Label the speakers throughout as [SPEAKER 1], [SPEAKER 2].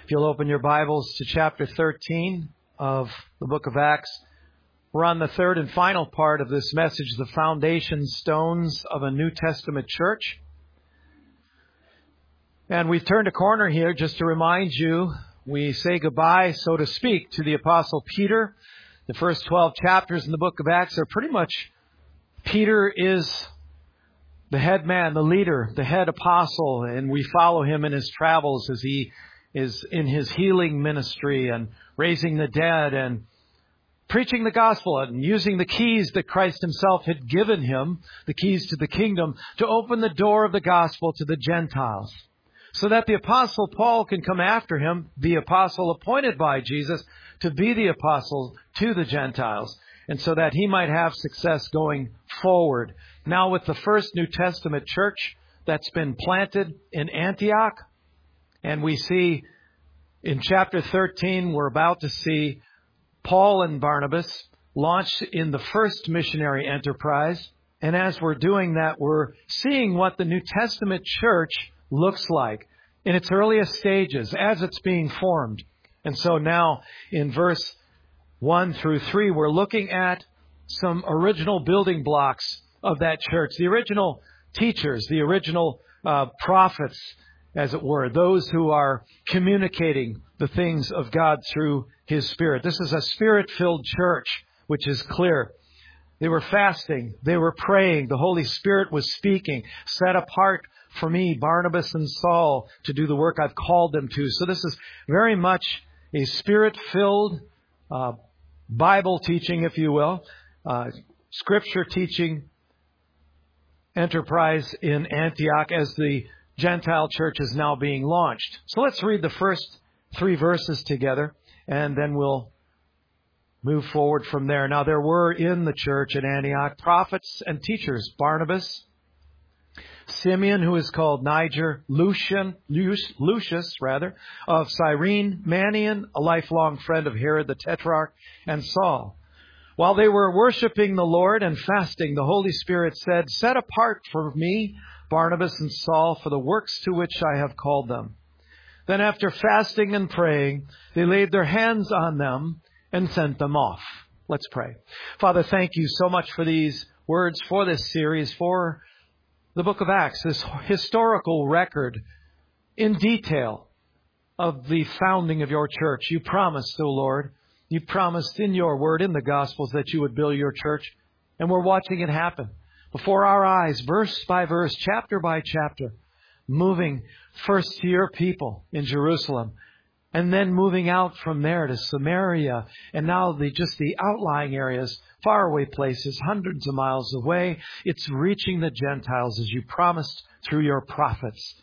[SPEAKER 1] If you'll open your Bibles to chapter 13 of the book of Acts, we're on the third and final part of this message, the foundation stones of a New Testament church. And we've turned a corner here just to remind you, we say goodbye, so to speak, to the Apostle Peter. The first 12 chapters in the book of Acts are pretty much, Peter is the head man, the leader, the head apostle, and we follow him in his travels as he is in his healing ministry and raising the dead and preaching the gospel and using the keys that Christ himself had given him, the keys to the kingdom, to open the door of the gospel to the Gentiles, so that the apostle Paul can come after him, the apostle appointed by Jesus to be the apostle to the Gentiles, and so that he might have success going forward. Now with the first New Testament church that's been planted in Antioch, and we see in chapter 13, we're about to see Paul and Barnabas launched in the first missionary enterprise. And as we're doing that, we're seeing what the New Testament church looks like in its earliest stages as it's being formed. And so now in verse 1 through 3, we're looking at some original building blocks of that church, the original teachers, the original prophets, as it were, those who are communicating the things of God through His Spirit. This is a Spirit-filled church, which is clear. They were fasting. They were praying. The Holy Spirit was speaking. Set apart for me, Barnabas and Saul, to do the work I've called them to. So this is very much a Spirit-filled Bible teaching, if you will, Scripture teaching enterprise in Antioch as the Gentile church is now being launched. So let's read the first 3 verses together, and then we'll move forward from there. Now there were in the church at Antioch prophets and teachers: Barnabas, Simeon, who is called Niger, Lucius of Cyrene, Manaen, a lifelong friend of Herod the Tetrarch, and Saul. While they were worshiping the Lord and fasting, the Holy Spirit said, "Set apart for me Barnabas and Saul for the works to which I have called them." Then after fasting and praying, they laid their hands on them and sent them off. Let's pray. Father, thank you so much for these words, for this series, for the book of Acts, this historical record in detail of the founding of your church. You promised, O Lord, you promised in your word, in the Gospels, that you would build your church. And we're watching it happen before our eyes, verse by verse, chapter by chapter, moving first to your people in Jerusalem, and then moving out from there to Samaria, and now the outlying areas, faraway places, hundreds of miles away. It's reaching the Gentiles as you promised through your prophets.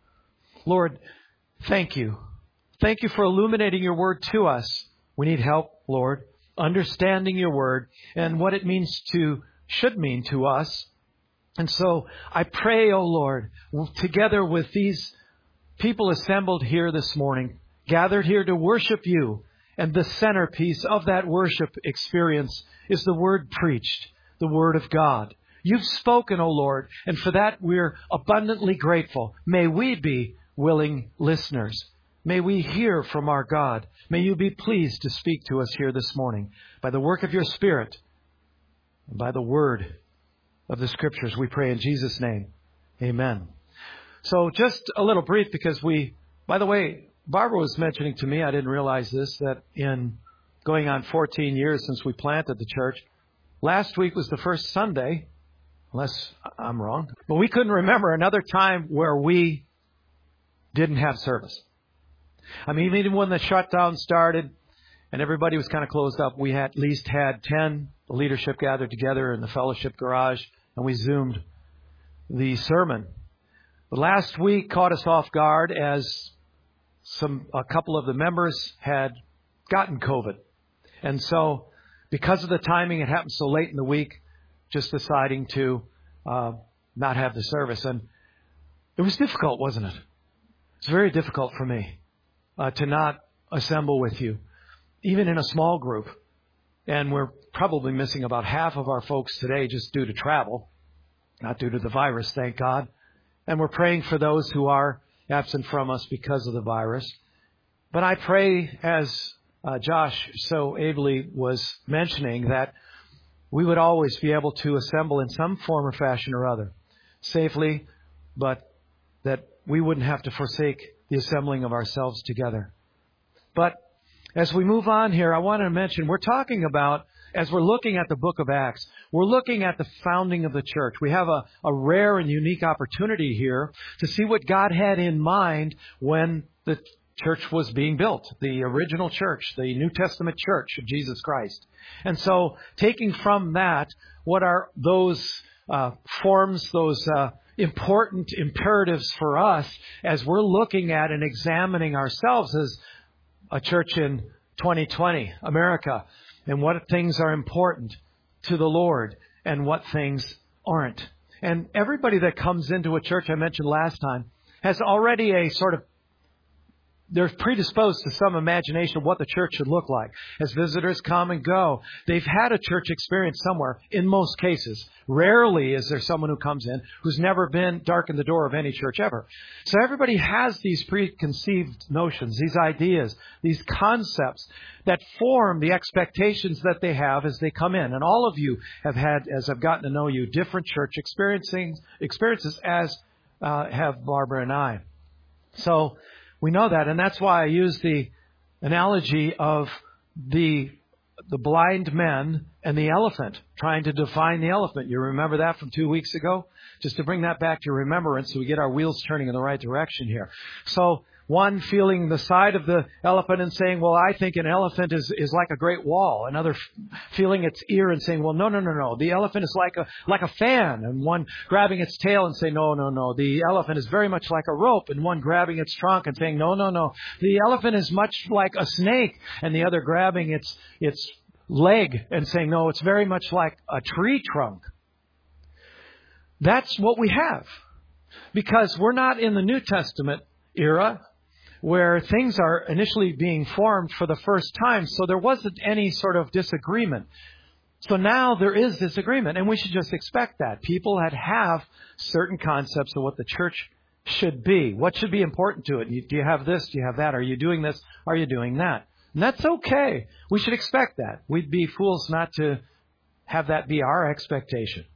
[SPEAKER 1] Lord, thank you. Thank you for illuminating your word to us. We need help, Lord, understanding your word and what it should mean to us. And so I pray, O Lord, together with these people assembled here this morning, gathered here to worship you, and the centerpiece of that worship experience is the word preached, the word of God. You've spoken, O Lord, and for that we're abundantly grateful. May we be willing listeners. May we hear from our God. May you be pleased to speak to us here this morning by the work of your Spirit and by the word of the Scriptures. We pray in Jesus' name. Amen. So just a little brief, because by the way, Barbara was mentioning to me, I didn't realize this, that in going on 14 years since we planted the church, last week was the first Sunday, unless I'm wrong, but we couldn't remember another time where we didn't have service. I mean, even when the shutdown started and everybody was kind of closed up, we at least had 10 leadership gathered together in the fellowship garage, and we Zoomed the sermon. But last week caught us off guard as a couple of the members had gotten COVID. And so because of the timing, it happened so late in the week, just deciding to not have the service. And it was difficult, wasn't it? It's very difficult for me to not assemble with you, even in a small group. And we're probably missing about half of our folks today just due to travel, not due to the virus, thank God. And we're praying for those who are absent from us because of the virus. But I pray, as Josh so ably was mentioning, that we would always be able to assemble in some form or fashion or other safely, but that we wouldn't have to forsake the assembling of ourselves together. But as we move on here, I want to mention, we're talking about, as we're looking at the book of Acts, we're looking at the founding of the church. We have a rare and unique opportunity here to see what God had in mind when the church was being built, the original church, the New Testament church of Jesus Christ. And so, taking from that, what are those forms, those important imperatives for us as we're looking at and examining ourselves as a church in 2020, America, and what things are important to the Lord and what things aren't. And everybody that comes into a church, I mentioned last time, has already a sort of, they're predisposed to some imagination of what the church should look like. As visitors come and go, they've had a church experience somewhere, in most cases. Rarely is there someone who comes in who's never been darkened the door of any church ever. So everybody has these preconceived notions, these ideas, these concepts that form the expectations that they have as they come in. And all of you have had, as I've gotten to know you, different church experiences, as have Barbara and I. So we know that, and that's why I use the analogy of the blind men and the elephant, trying to define the elephant. You remember that from 2 weeks ago? Just to bring that back to remembrance so we get our wheels turning in the right direction here. So one feeling the side of the elephant and saying, well, I think an elephant is like a great wall. Another feeling its ear and saying, well, no. The elephant is like a fan. And one grabbing its tail and saying, no. The elephant is very much like a rope. And one grabbing its trunk and saying, no. The elephant is much like a snake. And the other grabbing its leg and saying, no, it's very much like a tree trunk. That's what we have. Because we're not in the New Testament era where things are initially being formed for the first time. So there wasn't any sort of disagreement. So now there is disagreement, and we should just expect that. People have certain concepts of what the church should be. What should be important to it? Do you have this? Do you have that? Are you doing this? Are you doing that? And that's okay. We should expect that. We'd be fools not to have that be our expectation.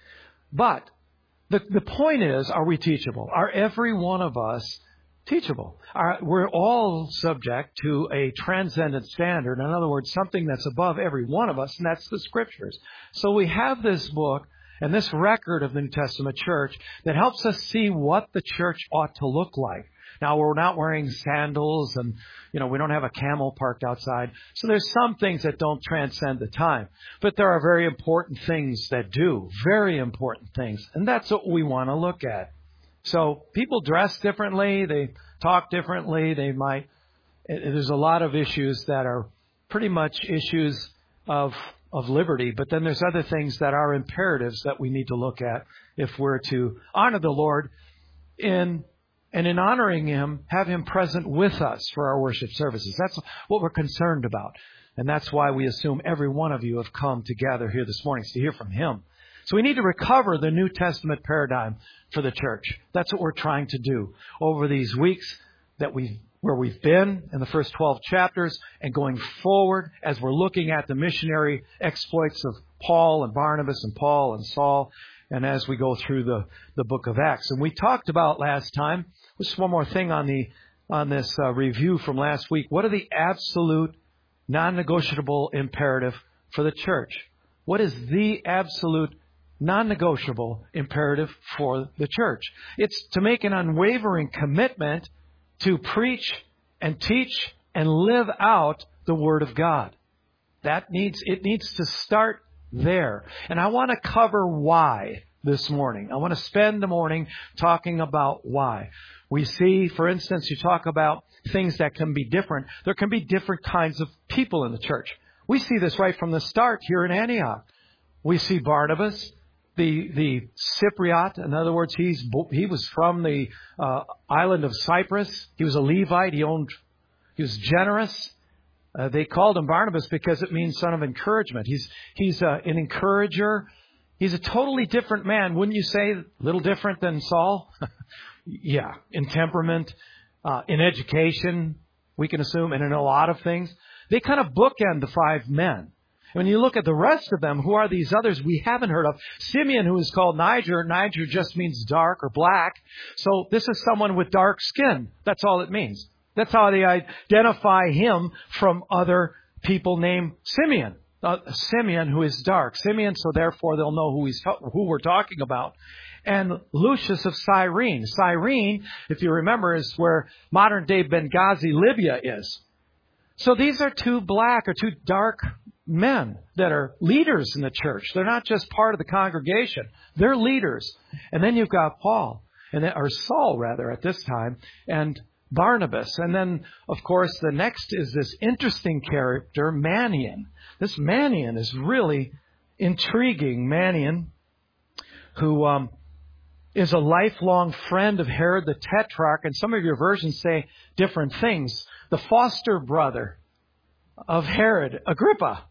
[SPEAKER 1] But the point is, are we teachable? Are every one of us teachable? We're all subject to a transcendent standard. In other words, something that's above every one of us, and that's the Scriptures. So we have this book and this record of the New Testament church that helps us see what the church ought to look like. Now, we're not wearing sandals and, we don't have a camel parked outside. So there's some things that don't transcend the time. But there are very important things that do. Very important things. And that's what we want to look at. So people dress differently. They talk differently. There's a lot of issues that are pretty much issues of liberty. But then there's other things that are imperatives that we need to look at if we're to honor the Lord in honoring Him, have Him present with us for our worship services. That's what we're concerned about. And that's why we assume every one of you have come to gather here this morning to hear from Him. So we need to recover the New Testament paradigm for the church. That's what we're trying to do over these weeks where we've been in the first 12 chapters and going forward as we're looking at the missionary exploits of Paul and Barnabas and Paul and Saul, and as we go through the book of Acts. And we talked about last time, just one more thing on this review from last week. What are the absolute non-negotiable imperative for the church? What is the absolute non-negotiable imperative for the church? It's to make an unwavering commitment to preach and teach and live out the Word of God. It needs to start there. And I want to cover why this morning. I want to spend the morning talking about why. We see, for instance, you talk about things that can be different. There can be different kinds of people in the church. We see this right from the start here in Antioch. We see Barnabas, the Cypriot. In other words, he was from the island of Cyprus. He was a Levite. He was generous. They called him Barnabas because it means son of encouragement. He's an encourager. He's a totally different man. Wouldn't you say a little different than Saul? Yeah. In temperament, in education, we can assume, and in a lot of things. They kind of bookend the 5 men. When you look at the rest of them, who are these others we haven't heard of? Simeon, who is called Niger. Niger just means dark or black. So this is someone with dark skin. That's all it means. That's how they identify him from other people named Simeon. Simeon, who is dark. Simeon, so therefore they'll know who we're talking about. And Lucius of Cyrene. Cyrene, if you remember, is where modern-day Benghazi, Libya is. So these are 2 black or 2 dark men that are leaders in the church. They're not just part of the congregation. They're leaders. And then you've got Paul, or Saul rather at this time, and Barnabas. And then, of course, the next is this interesting character, Manaen. This Manaen is really intriguing. Manaen, who is a lifelong friend of Herod the Tetrarch, and some of your versions say different things. The foster brother of Herod Agrippa.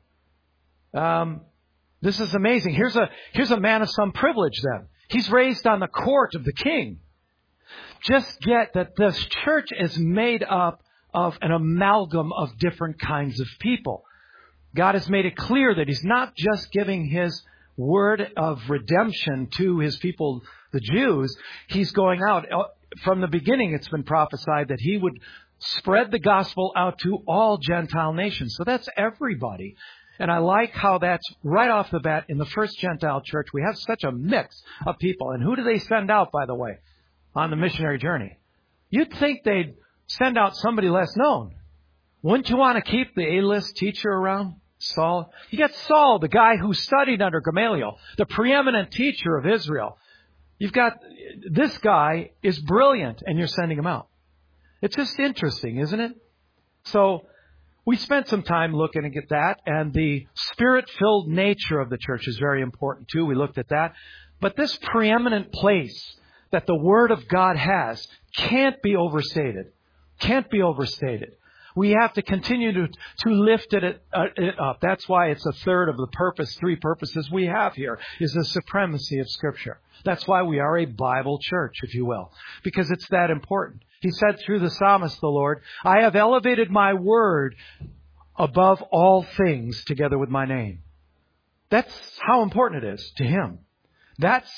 [SPEAKER 1] This is amazing. Here's a man of some privilege then. He's raised on the court of the king. Just get that this church is made up of an amalgam of different kinds of people. God has made it clear that He's not just giving His word of redemption to His people, the Jews. He's going out. From the beginning, it's been prophesied that He would spread the gospel out to all Gentile nations. So that's everybody. And I like how that's right off the bat in the first Gentile church. We have such a mix of people. And who do they send out, by the way, on the missionary journey? You'd think they'd send out somebody less known. Wouldn't you want to keep the A-list teacher around? Saul. You got Saul, the guy who studied under Gamaliel, the preeminent teacher of Israel. You've got this guy is brilliant, and you're sending him out. It's just interesting, isn't it? So we spent some time looking at that, and the Spirit-filled nature of the church is very important too. We looked at that. But this preeminent place that the Word of God has can't be overstated. Can't be overstated. We have to continue to lift it up. That's why it's a third of the 3 purposes we have here, is the supremacy of Scripture. That's why we are a Bible church, if you will, because it's that important. He said through the psalmist, the Lord, I have elevated my word above all things together with my name. That's how important it is to Him. That's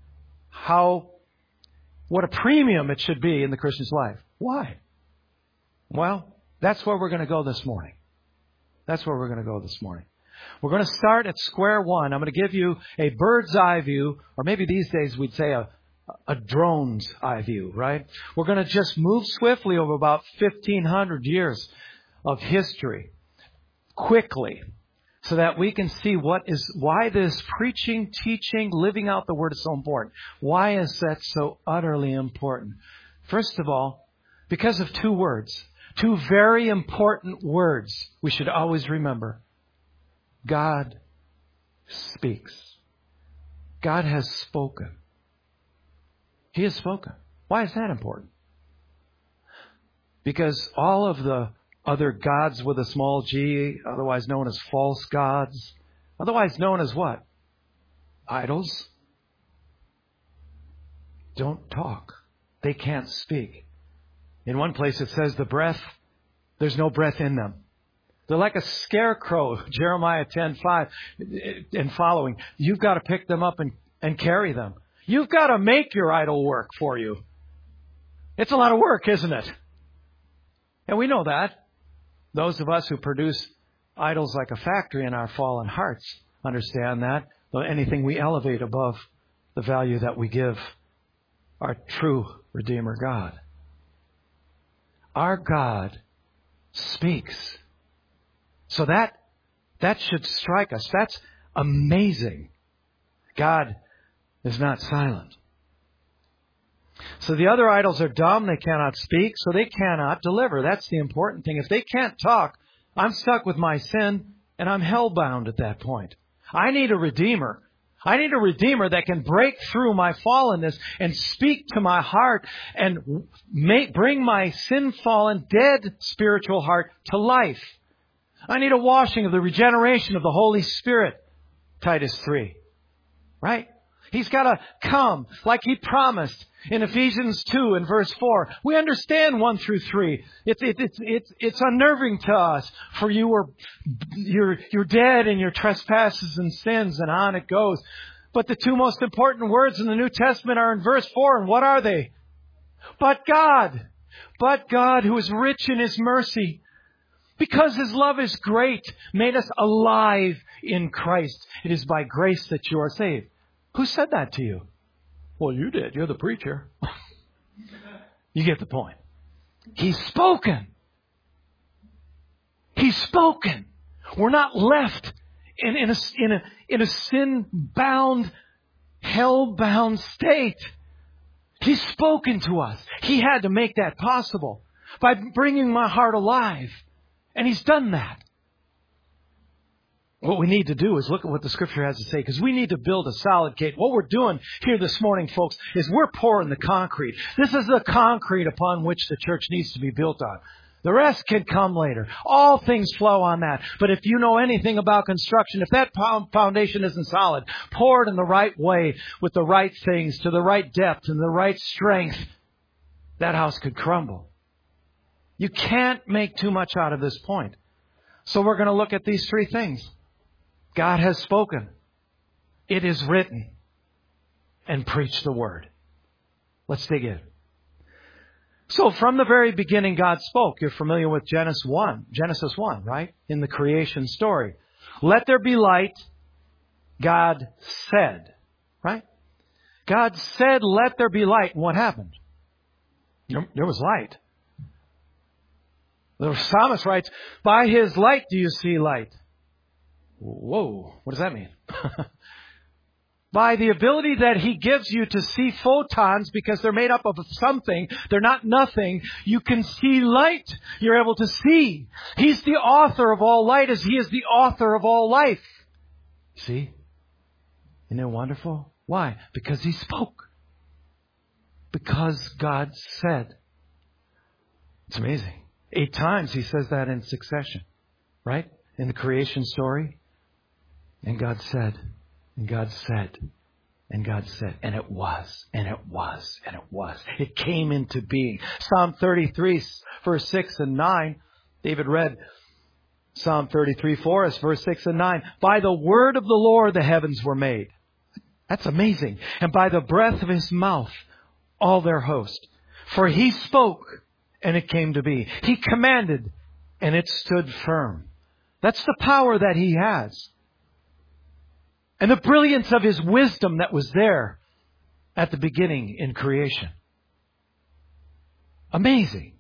[SPEAKER 1] what a premium it should be in the Christian's life. Why? Well, that's where we're going to go this morning. That's where we're going to go this morning. We're going to start at square one. I'm going to give you a bird's eye view, or maybe these days we'd say a drone's eye view, right? We're going to just move swiftly over about 1,500 years of history quickly so that we can see why this preaching, teaching, living out the Word is so important. Why is that so utterly important? First of all, because of 2 words. 2 very important words we should always remember. God speaks. God has spoken. He has spoken. Why is that important? Because all of the other gods with a small g, otherwise known as false gods, otherwise known as what? Idols, don't talk. They can't speak. In one place it says there's no breath in them. They're like a scarecrow, Jeremiah 10:5 and following. You've got to pick them up and carry them. You've got to make your idol work for you. It's a lot of work, isn't it? And we know that. Those of us who produce idols like a factory in our fallen hearts understand that. Anything we elevate above the value that we give our true Redeemer God. Our God speaks. So that should strike us. That's amazing. God is not silent. So the other idols are dumb. They cannot speak, so they cannot deliver. That's the important thing. If they can't talk, I'm stuck with my sin, and I'm hellbound at that point. I need a Redeemer. I need a Redeemer that can break through my fallenness and speak to my heart and bring my sin-fallen, dead spiritual heart to life. I need a washing of the regeneration of the Holy Spirit. Titus 3. Right? He's got to come like He promised in Ephesians 2 and verse 4. We understand 1 through 3. It's unnerving to us, for you're dead in your trespasses and sins, and on it goes. But the two most important words in the New Testament are in verse 4, and what are they? But God, who is rich in His mercy, because His love is great, made us alive in Christ. It is by grace that you are saved. Who said that to you? Well, you did. You're the preacher. You get the point. He's spoken. He's spoken. We're not left in a sin-bound, hell-bound state. He's spoken to us. He had to make that possible by bringing my heart alive. And He's done that. What we need to do is look at what the Scripture has to say, because we need to build a solid gate. What we're doing here this morning, folks, is we're pouring the concrete. This is the concrete upon which the church needs to be built on. The rest can come later. All things flow on that. But if you know anything about construction, if that foundation isn't solid, pour it in the right way, with the right things, to the right depth and the right strength, that house could crumble. You can't make too much out of this point. So we're going to look at these three things. God has spoken. It is written. And preach the Word. Let's dig in. So from the very beginning, God spoke. You're familiar with Genesis 1, right? In the creation story. Let there be light. God said. Right? God said, let there be light. And what happened? There was light. The psalmist writes, by His light do you see light. Whoa, what does that mean? By the ability that He gives you to see photons, because they're made up of something, they're not nothing, you can see light. You're able to see. He's the author of all light as He is the author of all life. See? Isn't it wonderful? Why? Because He spoke. Because God said. It's amazing. 8 times He says that in succession. Right? In the creation story. And God said, and God said, and God said, and it was, and it was, and it was. It came into being. Psalm 33, verse 6 and 9. David read Psalm 33 for us, verse 6 and 9. By the word of the Lord the heavens were made. That's amazing. And by the breath of His mouth, all their host. For He spoke, and it came to be. He commanded, and it stood firm. That's the power that He has. And the brilliance of His wisdom that was there at the beginning in creation. Amazing.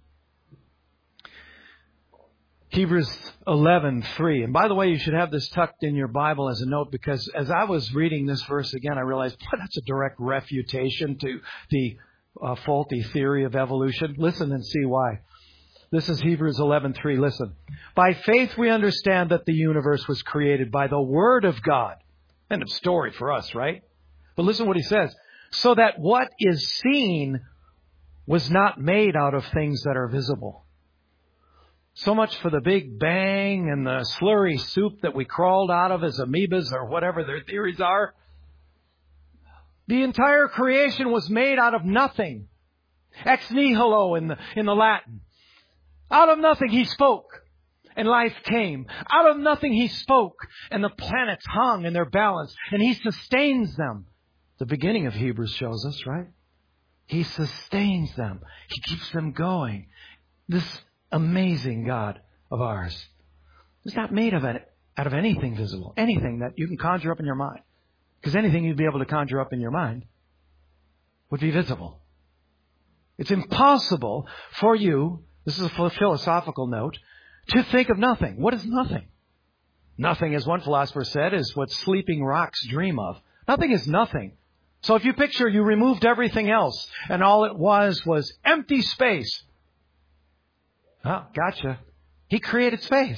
[SPEAKER 1] Hebrews 11:3. And by the way, you should have this tucked in your Bible as a note, because as I was reading this verse again, I realized, that's a direct refutation to the faulty theory of evolution. Listen and see why. This is Hebrews 11:3. Listen. By faith we understand that the universe was created by the Word of God. End of story for us, right? But listen what he says. So that what is seen was not made out of things that are visible. So much for the Big Bang and the slurry soup that we crawled out of as amoebas or whatever their theories are. The entire creation was made out of nothing. Ex nihilo in the Latin. Out of nothing He spoke. And life came. Out of nothing He spoke. And the planets hung in their balance. And He sustains them. The beginning of Hebrews shows us, right? He sustains them. He keeps them going. This amazing God of ours is not made out of anything visible. Anything that you can conjure up in your mind. Because anything you'd be able to conjure up in your mind would be visible. It's impossible for you, this is a philosophical note, to think of nothing. What is nothing? Nothing, as one philosopher said, is what sleeping rocks dream of. Nothing is nothing. So if you picture you removed everything else and all it was empty space. Oh, gotcha. He created space.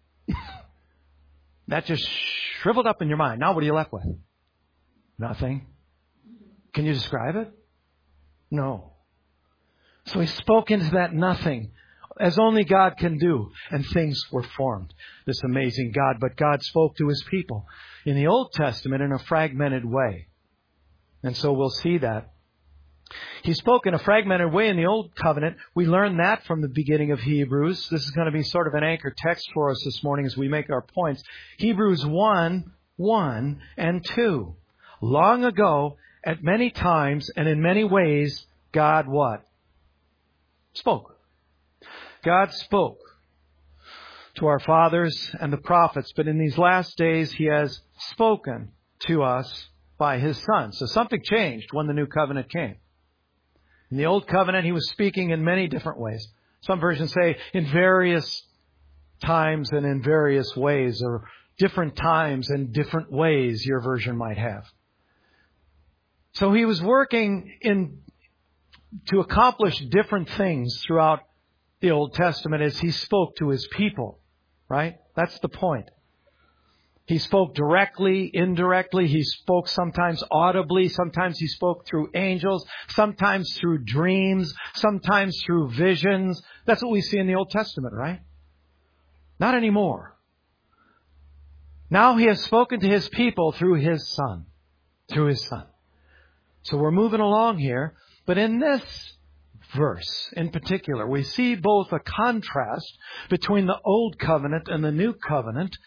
[SPEAKER 1] That just shriveled up in your mind. Now what are you left with? Nothing. Can you describe it? No. So He spoke into that nothing, as only God can do, and things were formed. This amazing God. But God spoke to His people in the Old Testament in a fragmented way. And so we'll see that. He spoke in a fragmented way in the Old Covenant. We learned that from the beginning of Hebrews. This is going to be sort of an anchor text for us this morning as we make our points. Hebrews 1:1 and 2. Long ago, at many times and in many ways, God what? Spoke. God spoke to our fathers and the prophets, but in these last days He has spoken to us by His Son. So something changed when the new covenant came. In the Old Covenant, He was speaking in many different ways. Some versions say in various times and in various ways, or different times and different ways your version might have. So He was working to accomplish different things throughout the Old Testament as He spoke to His people. Right? That's the point. He spoke directly, indirectly. He spoke sometimes audibly. Sometimes He spoke through angels. Sometimes through dreams. Sometimes through visions. That's what we see in the Old Testament, right? Not anymore. Now He has spoken to His people through His Son. Through His Son. So we're moving along here. But in this verse in particular, we see both a contrast between the Old Covenant and the New Covenant.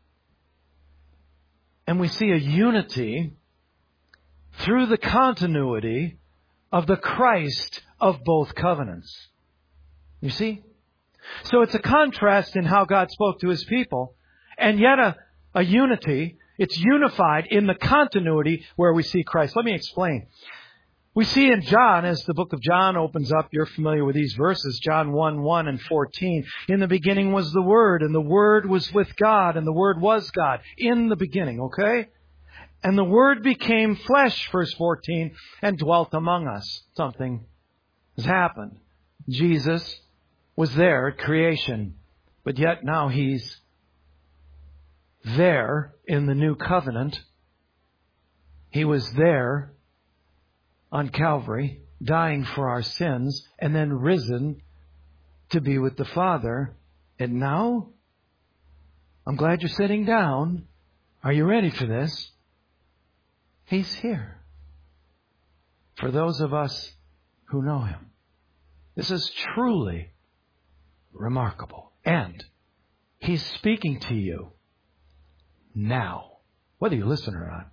[SPEAKER 1] And we see a unity through the continuity of the Christ of both covenants. You see? So it's a contrast in how God spoke to His people, and yet a unity. It's unified in the continuity where we see Christ. Let me explain. We see in John, as the book of John opens up, you're familiar with these verses, John 1:1 and 14. In the beginning was the Word, and the Word was with God, and the Word was God. In the beginning, okay? And the Word became flesh, verse 14, and dwelt among us. Something has happened. Jesus was there at creation, but yet now He's there in the new covenant. He was there on Calvary, dying for our sins, and then risen to be with the Father. And now, I'm glad you're sitting down. Are you ready for this? He's here. For those of us who know Him. This is truly remarkable. And He's speaking to you now, whether you listen or not.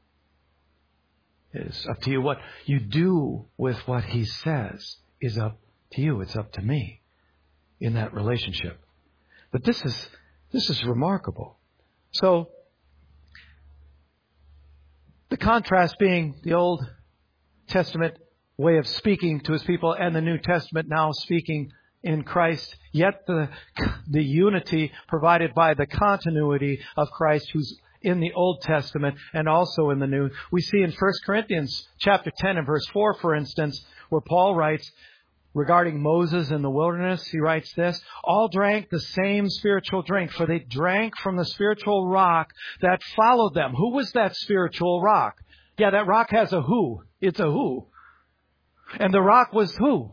[SPEAKER 1] It's up to you. What you do with what He says is up to you. It's up to me in that relationship. But this is remarkable. So, the contrast being the Old Testament way of speaking to His people and the New Testament now speaking in Christ, yet the unity provided by the continuity of Christ who's in the Old Testament and also in the New. We see in 1 Corinthians chapter 10 and verse 4, for instance, where Paul writes regarding Moses in the wilderness, he writes this: all drank the same spiritual drink, for they drank from the spiritual rock that followed them. Who was that spiritual rock? Yeah, that rock has a who. It's a who. And the rock was who?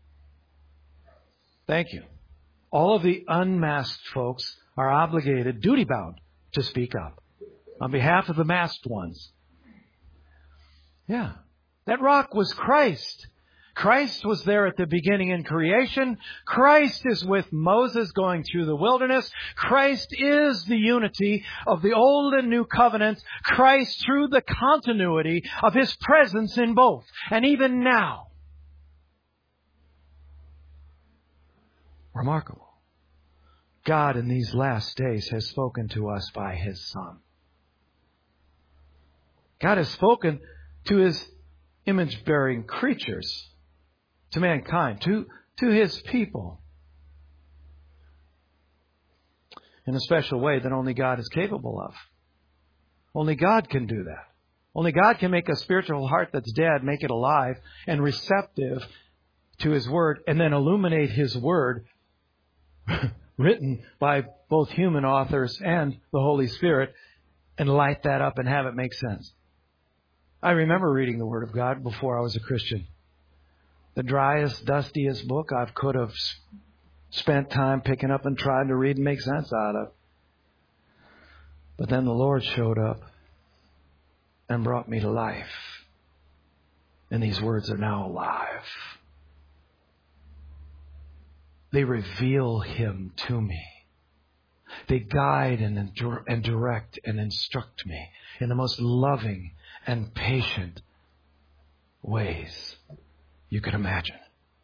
[SPEAKER 1] Thank you. All of the unmasked folks are obligated, duty-bound, to speak up on behalf of the masked ones. Yeah. That rock was Christ. Christ was there at the beginning in creation. Christ is with Moses going through the wilderness. Christ is the unity of the Old and New covenants. Christ through the continuity of His presence in both. And even now. Remarkable. God in these last days has spoken to us by His Son. God has spoken to His image-bearing creatures, to mankind, to His people, in a special way that only God is capable of. Only God can do that. Only God can make a spiritual heart that's dead, make it alive and receptive to His Word, and then illuminate His Word written by both human authors and the Holy Spirit, and light that up and have it make sense. I remember reading the Word of God before I was a Christian. The driest, dustiest book I could have spent time picking up and trying to read and make sense out of. But then the Lord showed up and brought me to life. And these words are now alive. They reveal Him to me. They guide and direct and instruct me in the most loving and patient ways you could imagine.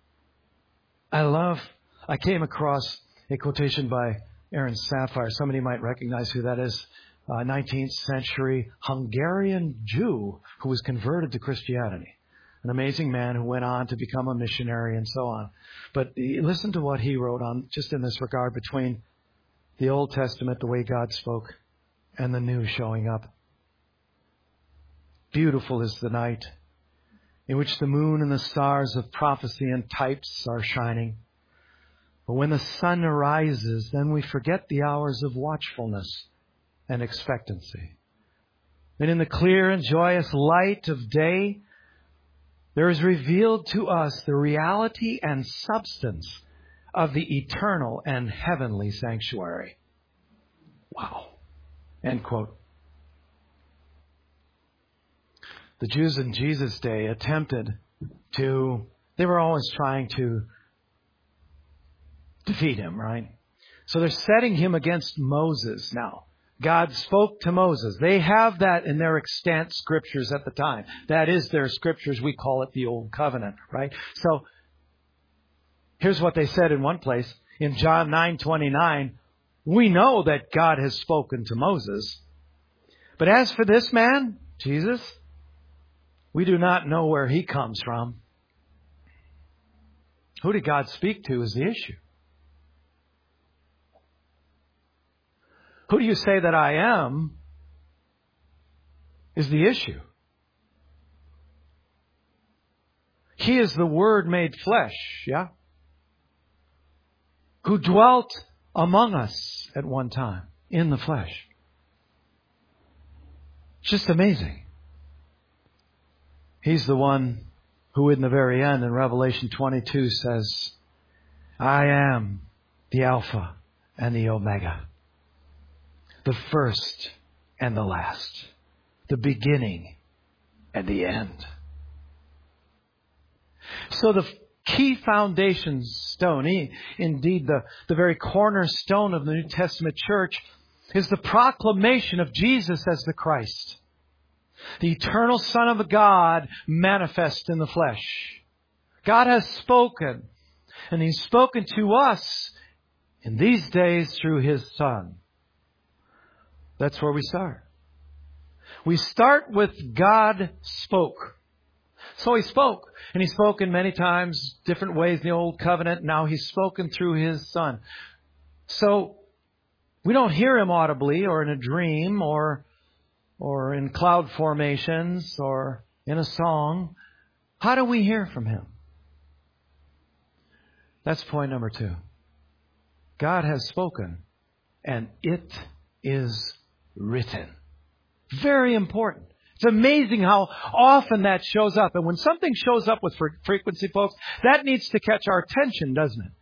[SPEAKER 1] I came across a quotation by Aaron Sapphire. Somebody might recognize who that is. 19th century Hungarian Jew who was converted to Christianity. An amazing man who went on to become a missionary and so on. But listen to what he wrote on just in this regard between the Old Testament, the way God spoke, and the New showing up. Beautiful is the night in which the moon and the stars of prophecy and types are shining. But when the sun arises, then we forget the hours of watchfulness and expectancy. And in the clear and joyous light of day, there is revealed to us the reality and substance of the eternal and heavenly sanctuary. Wow. End quote. The Jews in Jesus' day they were always trying to defeat Him, right? So they're setting Him against Moses now. God spoke to Moses. They have that in their extant scriptures at the time. That is their scriptures. We call it the Old Covenant, right? So here's what they said in one place. In John 9:29, we know that God has spoken to Moses. But as for this man, Jesus, we do not know where He comes from. Who did God speak to is the issue. Who do you say that I am is the issue. He is the Word made flesh, yeah? Who dwelt among us at one time in the flesh. It's just amazing. He's the one who in the very end in Revelation 22 says, I am the Alpha and the Omega, the first and the last, the beginning and the end. So the key foundation stone, indeed the very cornerstone of the New Testament church, is the proclamation of Jesus as the Christ, the eternal Son of God manifest in the flesh. God has spoken, and He's spoken to us in these days through His Son. That's where we start. We start with God spoke. So He spoke, and He spoke in many times, different ways in the Old Covenant. Now He's spoken through His Son. So we don't hear Him audibly or in a dream or in cloud formations or in a song. How do we hear from Him? That's point number 2. God has spoken, and it is written. Very important. It's amazing how often that shows up. And when something shows up with frequency, folks, that needs to catch our attention, doesn't it?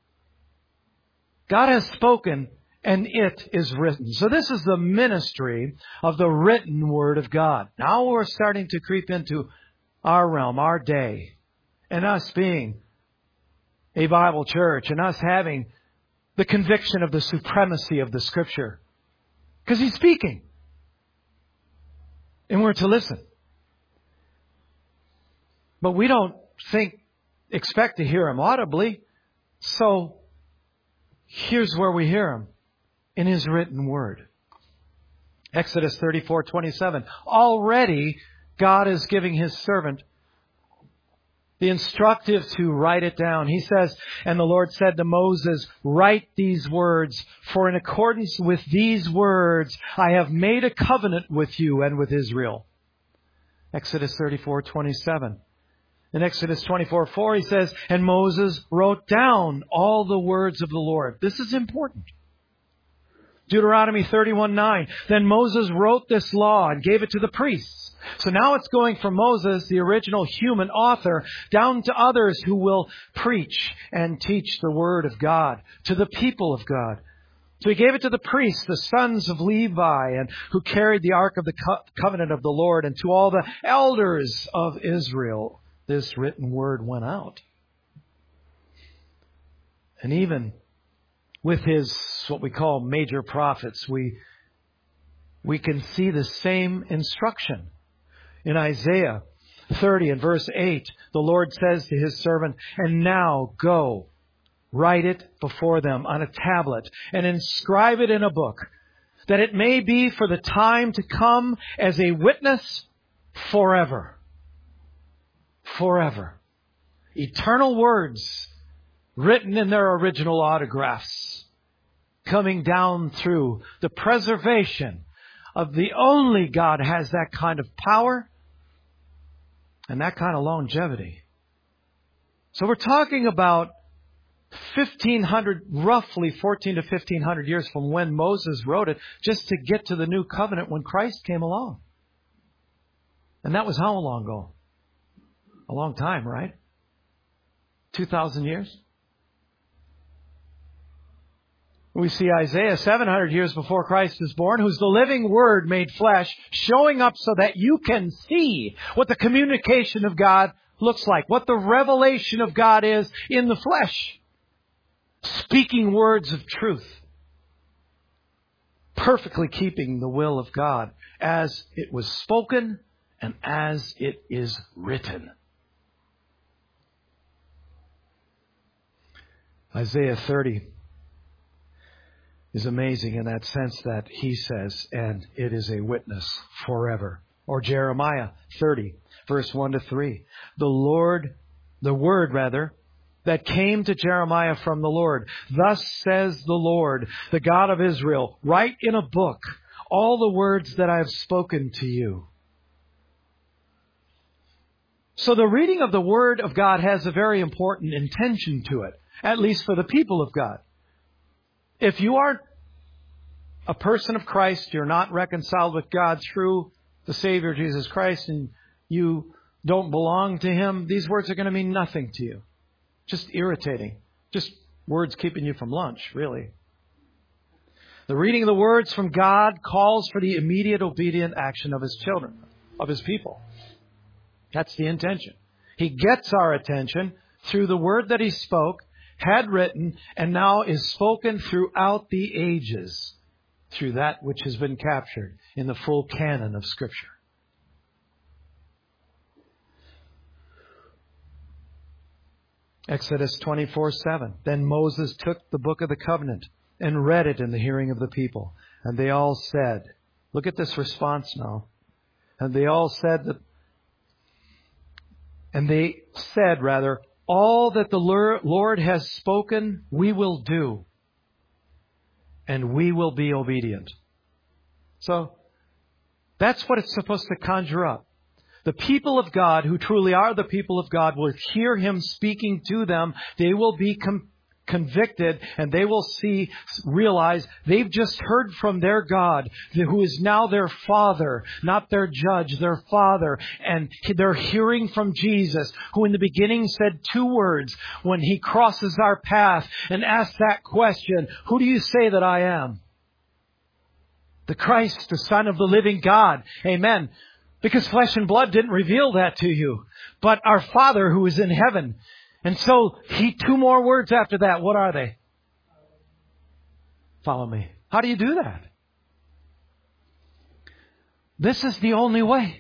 [SPEAKER 1] God has spoken, and it is written. So this is the ministry of the written Word of God. Now we're starting to creep into our realm, our day, and us being a Bible church, and us having the conviction of the supremacy of the Scripture. Because He's speaking. And we're to listen. But we don't expect to hear Him audibly. So here's where we hear Him. In His written Word. Exodus 34:27. Already God is giving His servant the instructive to write it down. He says, and the Lord said to Moses, write these words, for in accordance with these words, I have made a covenant with you and with Israel. Exodus 34:27. In Exodus 24:4, He says, and Moses wrote down all the words of the Lord. This is important. Deuteronomy 31:9. Then Moses wrote this law and gave it to the priests. So now it's going from Moses, the original human author, down to others who will preach and teach the Word of God to the people of God. So he gave it to the priests, the sons of Levi, and who carried the ark of the covenant of the Lord, and to all the elders of Israel. This written word went out. And even with his, what we call major prophets, we can see the same instruction. In Isaiah 30 and verse 8, the Lord says to his servant, "And now go, write it before them on a tablet, and inscribe it in a book, that it may be for the time to come as a witness forever." Forever. Eternal words written in their original autographs, coming down through the preservation of the only God has that kind of power and that kind of longevity. So we're talking about 1,500, roughly 14 to 1,500 years from when Moses wrote it, just to get to the new covenant when Christ came along. And that was how long ago? A long time, right? 2,000 years? We see Isaiah 700 years before Christ is born, who's the living Word made flesh, showing up so that you can see what the communication of God looks like, what the revelation of God is in the flesh. Speaking words of truth. Perfectly keeping the will of God as it was spoken and as it is written. Isaiah 30 is amazing in that sense that he says, "And it is a witness forever." Or Jeremiah 30, verse 1 to 3. The word that came to Jeremiah from the Lord. "Thus says the Lord, the God of Israel, write in a book all the words that I have spoken to you." So the reading of the Word of God has a very important intention to it, at least for the people of God. If you aren't a person of Christ, you're not reconciled with God through the Savior Jesus Christ, and you don't belong to Him, these words are going to mean nothing to you. Just irritating. Just words keeping you from lunch, really. The reading of the words from God calls for the immediate obedient action of His children, of His people. That's the intention. He gets our attention through the word that He spoke, had written, and now is spoken throughout the ages, through that which has been captured in the full canon of Scripture. Exodus 24:7. Then Moses took the book of the covenant and read it in the hearing of the people. And they all said, look at this response now. And they said, all that the Lord has spoken, we will do. And we will be obedient. So, that's what it's supposed to conjure up. The people of God, who truly are the people of God, will hear Him speaking to them. They will be convicted, and they will realize they've just heard from their God, who is now their Father, not their judge, their Father. And they're hearing from Jesus, who in the beginning said 2 words when He crosses our path and asks that question, who do you say that I am? The Christ, the Son of the living God. Amen. Because flesh and blood didn't reveal that to you, but our Father who is in heaven. And so, 2 more words after that. What are they? Follow me. How do you do that? This is the only way.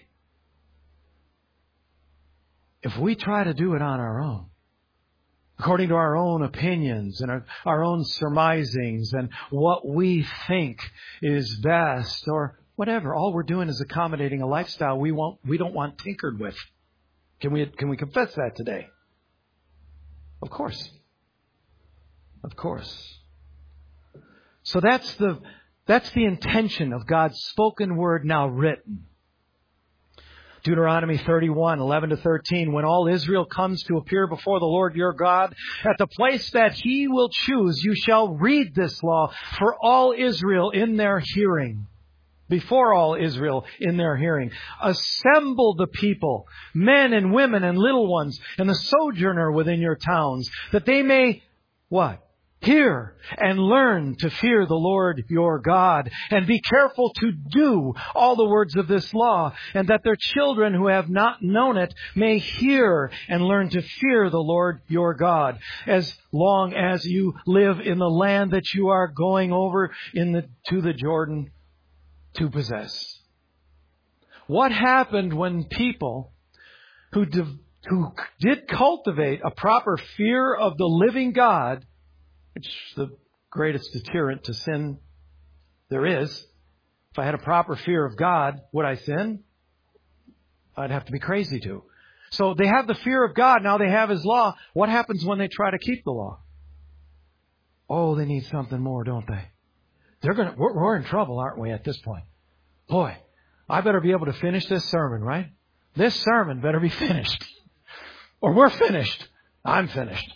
[SPEAKER 1] If we try to do it on our own, according to our own opinions and our own surmisings and what we think is best or whatever, all we're doing is accommodating a lifestyle we don't want tinkered with. Can we confess that today? Of course. Of course. So that's the intention of God's spoken word now written. Deuteronomy 31:11-13. When all Israel comes to appear before the Lord your God at the place that He will choose, you shall read this law for all Israel in their hearing. Before all Israel in their hearing. Assemble the people, men and women and little ones, and the sojourner within your towns, that they may, what? Hear and learn to fear the Lord your God, and be careful to do all the words of this law, and that their children who have not known it may hear and learn to fear the Lord your God, as long as you live in the land that you are going over to the Jordan to possess. What happened when people who did cultivate a proper fear of the living God, which is the greatest deterrent to sin there is. If I had a proper fear of God, would I sin? I'd have to be crazy to. So they have the fear of God. Now they have His law. What happens when they try to keep the law? Oh, they need something more, don't they? We're in trouble, aren't we, at this point? Boy, I better be able to finish this sermon, right? This sermon better be finished. Or we're finished. I'm finished.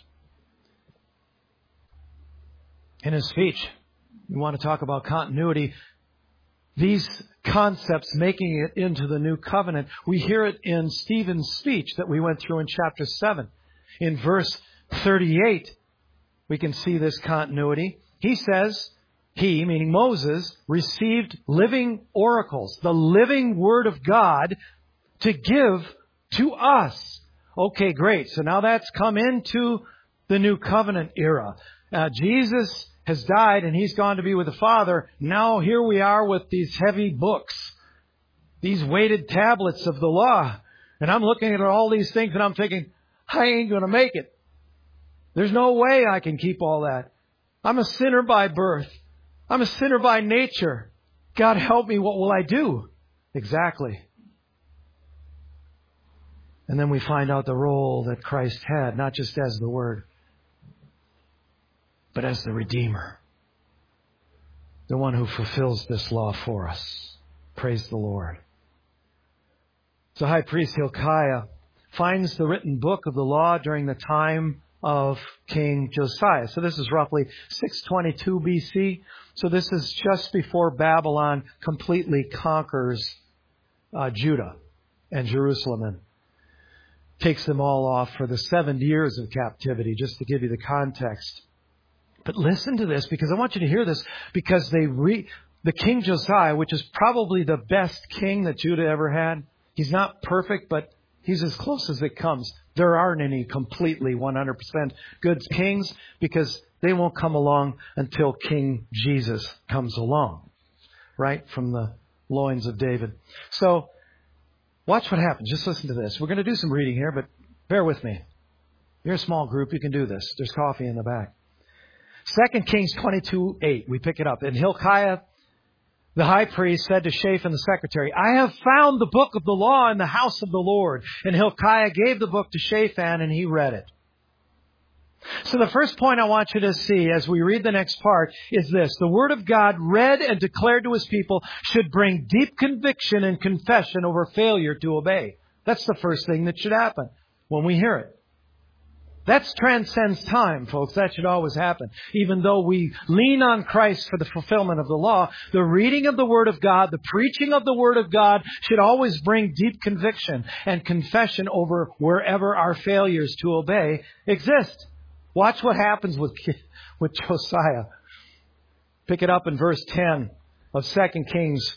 [SPEAKER 1] In his speech, we want to talk about continuity. These concepts making it into the new covenant, we hear it in Stephen's speech that we went through in chapter 7. In verse 38, we can see this continuity. He says, he, meaning Moses, received living oracles, the living Word of God, to give to us. Okay, great. So now that's come into the new covenant era. Jesus has died and He's gone to be with the Father. Now here we are with these heavy books, these weighted tablets of the law. And I'm looking at all these things and I'm thinking, I ain't going to make it. There's no way I can keep all that. I'm a sinner by birth. I'm a sinner by nature. God help me, what will I do? Exactly. And then we find out the role that Christ had, not just as the Word, but as the Redeemer, the one who fulfills this law for us. Praise the Lord. So high priest Hilkiah finds the written book of the law during the time of King Josiah. So this is roughly 622 BC. So this is just before Babylon completely conquers Judah and Jerusalem and takes them all off for the 7 years of captivity, just to give you the context. But listen to this, because I want you to hear this, because the King Josiah, which is probably the best king that Judah ever had. He's not perfect, but he's as close as it comes. There aren't any completely 100% good kings, because they won't come along until King Jesus comes along, right? From the loins of David. So, watch what happens. Just listen to this. We're going to do some reading here, but bear with me. You're a small group. You can do this. There's coffee in the back. 2 Kings 22:8. We pick it up. And Hilkiah, the high priest, said to Shaphan the secretary, I have found the book of the law in the house of the Lord. And Hilkiah gave the book to Shaphan, and he read it. So the first point I want you to see as we read the next part is this. The Word of God read and declared to His people should bring deep conviction and confession over failure to obey. That's the first thing that should happen when we hear it. That transcends time, folks. That should always happen. Even though we lean on Christ for the fulfillment of the law, the reading of the Word of God, the preaching of the Word of God should always bring deep conviction and confession over wherever our failures to obey exist. Watch what happens with Josiah. Pick it up in verse 10 of 2 Kings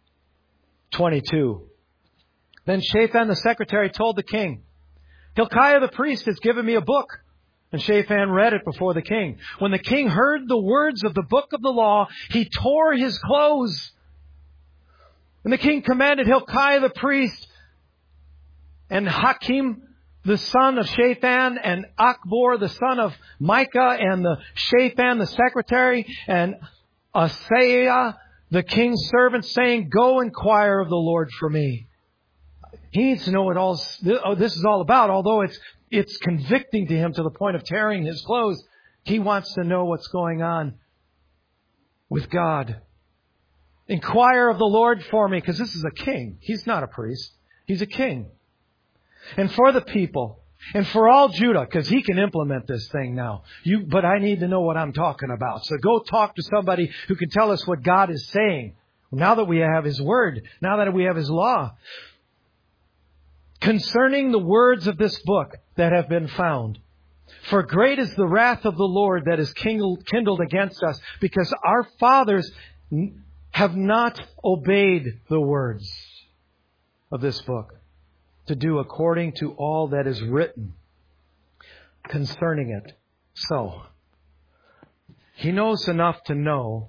[SPEAKER 1] 22. Then Shaphan the secretary told the king, Hilkiah the priest has given me a book. And Shaphan read it before the king. When the king heard the words of the book of the law, he tore his clothes. And the king commanded Hilkiah the priest and Hakim the son of Shaphan and Achbor the son of Micah and the Shaphan the secretary and Asaiah the king's servant, saying, Go inquire of the Lord for me. He needs to know what this is all about. Although it's convicting to him to the point of tearing his clothes, he wants to know what's going on with God. Inquire of the Lord for me, because this is a king. He's not a priest. He's a king. And for the people, and for all Judah, because he can implement this thing now. But I need to know what I'm talking about. So go talk to somebody who can tell us what God is saying. Now that we have His Word, now that we have His law. Concerning the words of this book that have been found. For great is the wrath of the Lord that is kindled against us, because our fathers have not obeyed the words of this book to do according to all that is written concerning it. So, he knows enough to know,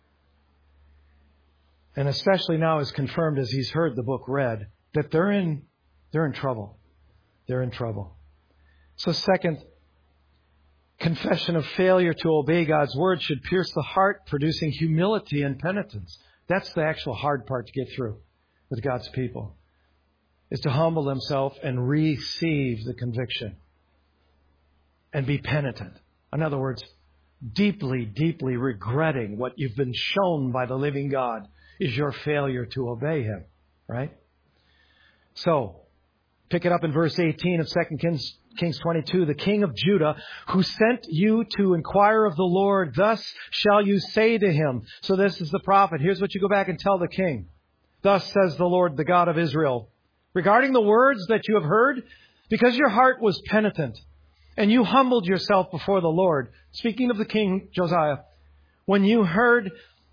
[SPEAKER 1] and especially now is confirmed as he's heard the book read, that they're in trouble. They're in trouble. So second, confession of failure to obey God's word should pierce the heart, producing humility and penitence. That's the actual hard part to get through with God's people, is to humble themselves and receive the conviction and be penitent. In other words, deeply, deeply regretting what you've been shown by the living God is your failure to obey Him. Right? So, pick it up in verse 18 of 2 Kings 22. The king of Judah, who sent you to inquire of the Lord, thus shall you say to him. So this is the prophet. Here's what you go back and tell the king. Thus says the Lord, the God of Israel, regarding the words that you have heard, because your heart was penitent, and you humbled yourself before the Lord. Speaking of the king Josiah, when you heard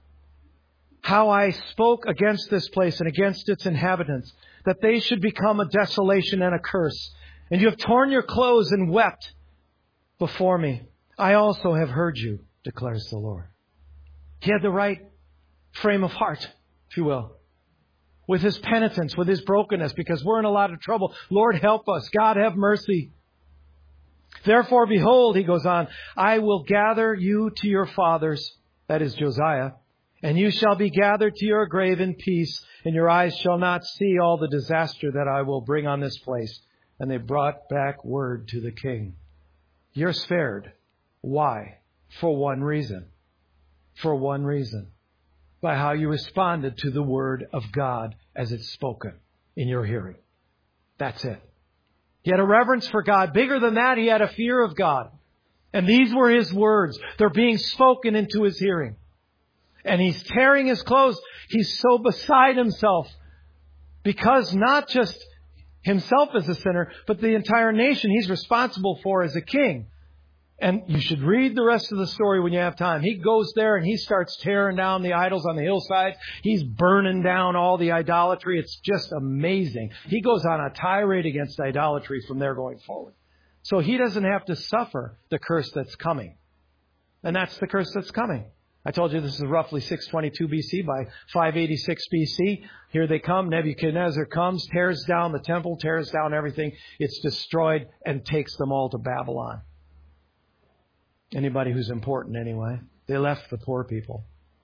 [SPEAKER 1] how I spoke against this place and against its inhabitants, that they should become a desolation and a curse, and you have torn your clothes and wept before me, I also have heard you, declares the Lord. He had the right frame of heart, if you will, with his penitence, with his brokenness, because we're in a lot of trouble. Lord, help us. God, have mercy. Therefore, behold, he goes on, I will gather you to your fathers, that is Josiah, and you shall be gathered to your grave in peace, and your eyes shall not see all the disaster that I will bring on this place. And they brought back word to the king. You're spared. Why? For one reason. For one reason. By how you responded to the word of God as it's spoken in your hearing. That's it. He had a reverence for God. Bigger than that, he had a fear of God. And these were his words. They're being spoken into his hearing. And he's tearing his clothes. He's so beside himself. Because not just himself as a sinner, but the entire nation he's responsible for as a king. And you should read the rest of the story when you have time. He goes there and he starts tearing down the idols on the hillsides. He's burning down all the idolatry. It's just amazing. He goes on a tirade against idolatry from there going forward. So he doesn't have to suffer the curse that's coming. And that's the curse that's coming. I told you this is roughly 622 BC. By 586 BC, here they come. Nebuchadnezzar comes, tears down the temple, tears down everything. It's destroyed and takes them all to Babylon. Anybody who's important anyway. They left the poor people.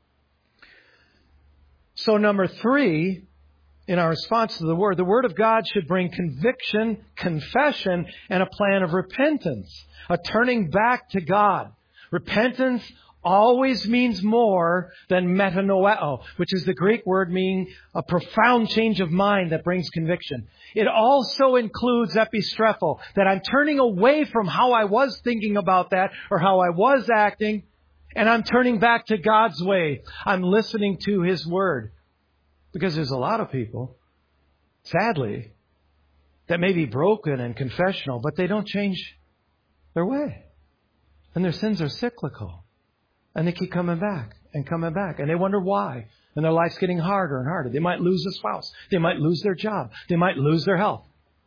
[SPEAKER 1] So number 3, in our response to the Word of God should bring conviction, confession, and a plan of repentance. A turning back to God. Repentance always means more than metanoeo, which is the Greek word meaning a profound change of mind that brings conviction. It also includes epistrepho, that I'm turning away from how I was thinking about that or how I was acting, and I'm turning back to God's way. I'm listening to His Word. Because there's a lot of people, sadly, that may be broken and confessional, but they don't change their way. And their sins are cyclical. And they keep coming back and coming back. And they wonder why. And their life's getting harder and harder. They might lose a spouse. They might lose their job. They might lose their health.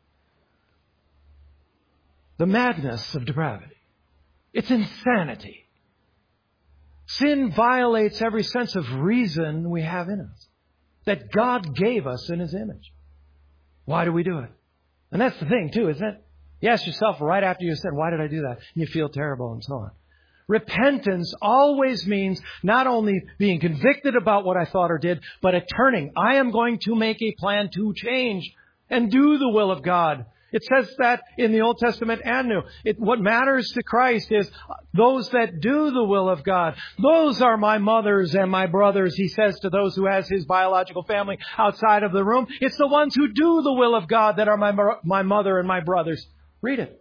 [SPEAKER 1] The madness of depravity. It's insanity. Sin violates every sense of reason we have in us. That God gave us in His image. Why do we do it? And that's the thing too, isn't it? You ask yourself right after you sin, why did I do that? And you feel terrible and so on. Repentance always means not only being convicted about what I thought or did, but a turning. I am going to make a plan to change and do the will of God. It says that in the Old Testament and New. What matters to Christ is those that do the will of God. Those are my mothers and my brothers, He says to those who has His biological family outside of the room. It's the ones who do the will of God that are my mother and my brothers. Read it.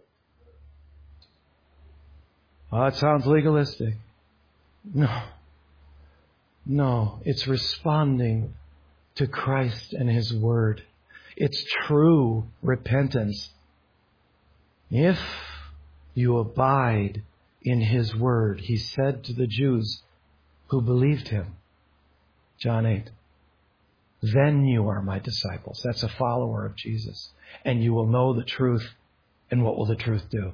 [SPEAKER 1] Oh, it sounds legalistic. No, it's responding to Christ and His Word. It's true repentance. If you abide in His word, He said to the Jews who believed Him. John 8. Then you are my disciples. That's a follower of Jesus. And you will know the truth. And what will the truth do?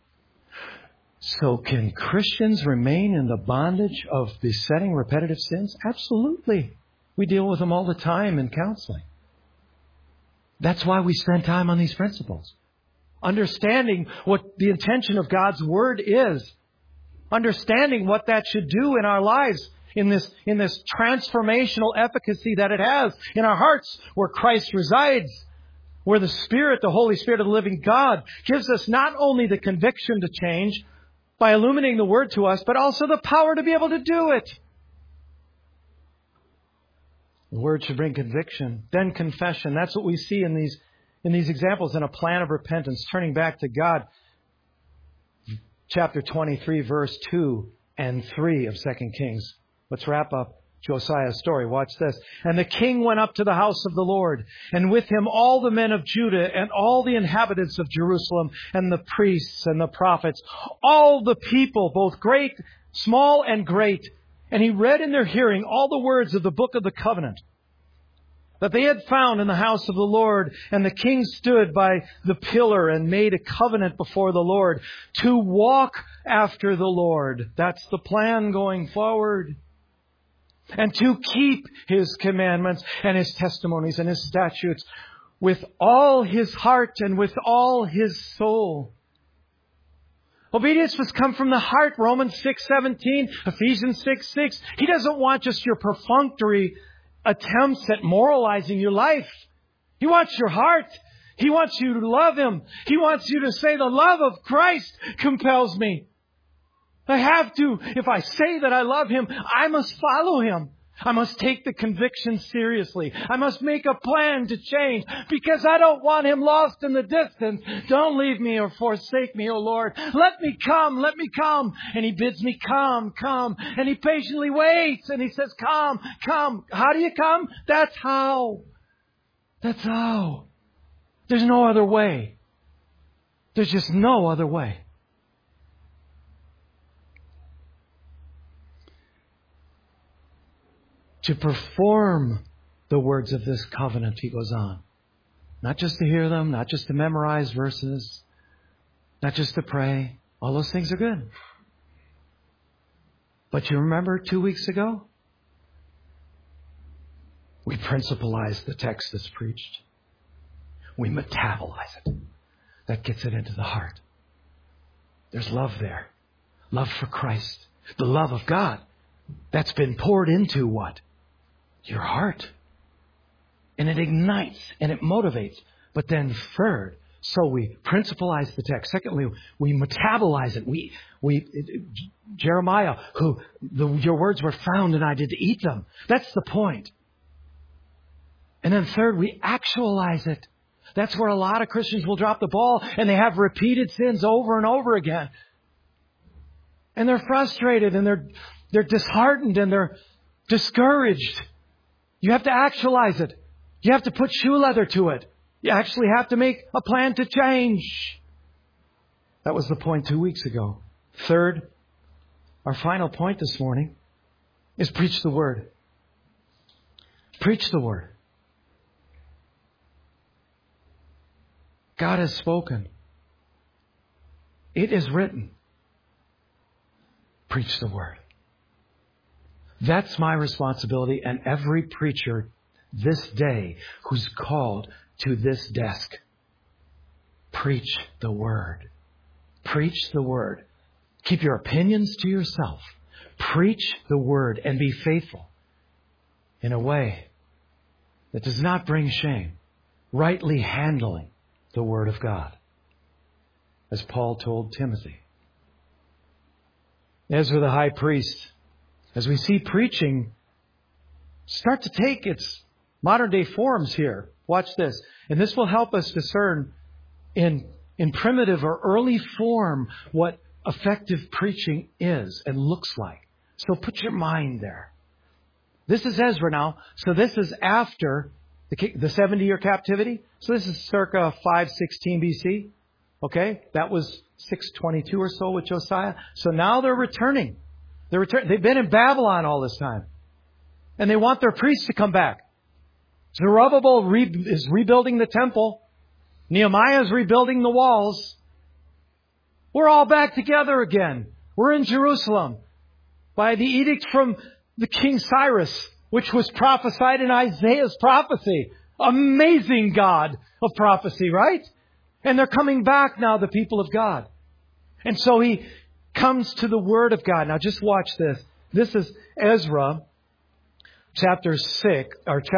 [SPEAKER 1] So can Christians remain in the bondage of besetting repetitive sins? Absolutely. We deal with them all the time in counseling. That's why we spend time on these principles. Understanding what the intention of God's Word is. Understanding what that should do in our lives. In this transformational efficacy that it has in our hearts where Christ resides. Where the Spirit, the Holy Spirit of the living God, gives us not only the conviction to change by illuminating the Word to us, but also the power to be able to do it. The Word should bring conviction, then confession. That's what we see in these examples in a plan of repentance, turning back to God. Chapter 23, verse 2 and 3 of 2 Kings. Let's wrap up Josiah's story. Watch this. And the king went up to the house of the Lord, and with him all the men of Judah and all the inhabitants of Jerusalem and the priests and the prophets, all the people, both great, small and great. And he read in their hearing all the words of the book of the covenant that they had found in the house of the Lord. And the king stood by the pillar and made a covenant before the Lord to walk after the Lord. That's the plan going forward. And to keep His commandments and His testimonies and His statutes with all his heart and with all his soul. Obedience must come from the heart. Romans 6:17, Ephesians 6:6. He doesn't want just your perfunctory attempts at moralizing your life. He wants your heart. He wants you to love Him. He wants you to say, the love of Christ compels me. I have to. If I say that I love Him, I must follow Him. I must take the conviction seriously. I must make a plan to change because I don't want Him lost in the distance. Don't leave me or forsake me, O Lord. Let me come. Let me come. And He bids me come, come. And He patiently waits and He says, come, come. How do you come? That's how. That's how. There's no other way. There's just no other way. To perform the words of this covenant, he goes on. Not just to hear them, not just to memorize verses, not just to pray. All those things are good. But you remember 2 weeks ago? We principalize the text that's preached. We metabolize it. That gets it into the heart. There's love there. Love for Christ. The love of God. That's been poured into what? Your heart. And it ignites and it motivates. But then third, so we principalize the text. Secondly, we metabolize it. Jeremiah, your words were found and I did eat them. That's the point. And then third, we actualize it. That's where a lot of Christians will drop the ball and they have repeated sins over and over again. And they're frustrated and they're disheartened and they're discouraged. You have to actualize it. You have to put shoe leather to it. You actually have to make a plan to change. That was the point 2 weeks ago. Third, our final point this morning is preach the Word. Preach the Word. God has spoken. It is written. Preach the Word. That's my responsibility and every preacher this day who's called to this desk. Preach the Word. Preach the Word. Keep your opinions to yourself. Preach the Word and be faithful in a way that does not bring shame. Rightly handling the Word of God. As Paul told Timothy. Ezra the high priest, as we see preaching start to take its modern day forms here. Watch this. And this will help us discern in primitive or early form what effective preaching is and looks like. So put your mind there. This is Ezra now. So this is after the 70-year captivity. So this is circa 516 BC. Okay? That was 622 or so with Josiah. So now they're returning. They've been in Babylon all this time. And they want their priests to come back. Zerubbabel is rebuilding the temple. Nehemiah is rebuilding the walls. We're all back together again. We're in Jerusalem by the edict from the King Cyrus, which was prophesied in Isaiah's prophecy. Amazing God of prophecy, right? And they're coming back now, the people of God. And so he comes to the Word of God. Now just watch this. This is Ezra chapter 7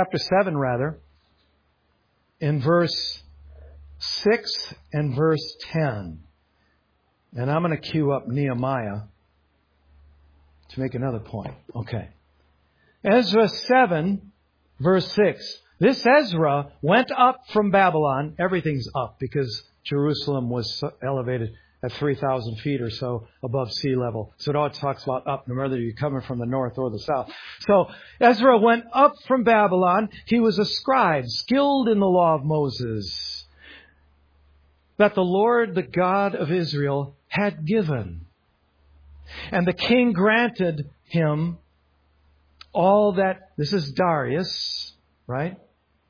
[SPEAKER 1] in verse 6 and verse 10. And I'm going to cue up Nehemiah to make another point. Okay. Ezra 7, verse 6. This Ezra went up from Babylon. Everything's up because Jerusalem was elevated at 3,000 feet or so above sea level. So it all talks about up, no matter whether you're coming from the north or the south. So Ezra went up from Babylon. He was a scribe, skilled in the law of Moses, that the Lord, the God of Israel, had given. And the king granted him all that, this is Darius, right?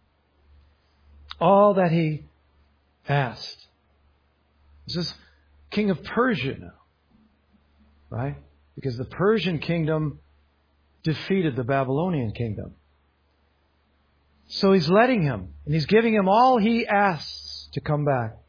[SPEAKER 1] All that he asked. This is king of Persia now, right? Because the Persian kingdom defeated the Babylonian kingdom. So he's letting him, and he's giving him all he asks to come back.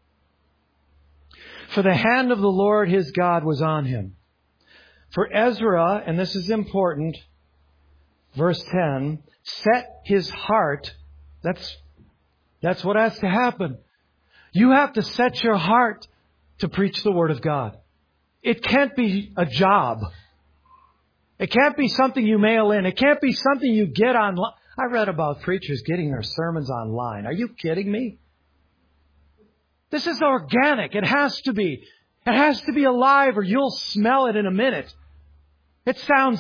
[SPEAKER 1] For the hand of the Lord his God was on him. For Ezra, and this is important, verse 10, set his heart. That's what has to happen. You have to set your heart to preach the Word of God. It can't be a job. It can't be something you mail in. It can't be something you get online. I read about preachers getting their sermons online. Are you kidding me? This is organic. It has to be. It has to be alive or you'll smell it in a minute. It sounds...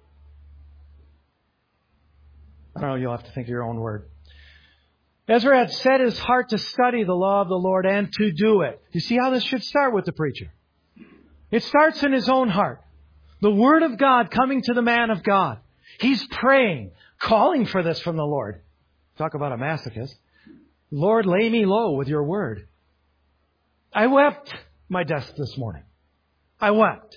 [SPEAKER 1] I don't know, you'll have to think of your own word. Ezra had set his heart to study the law of the Lord and to do it. You see how this should start with the preacher? It starts in his own heart. The Word of God coming to the man of God. He's praying, calling for this from the Lord. Talk about a masochist. Lord, lay me low with your Word. I wept my desk this morning. I wept.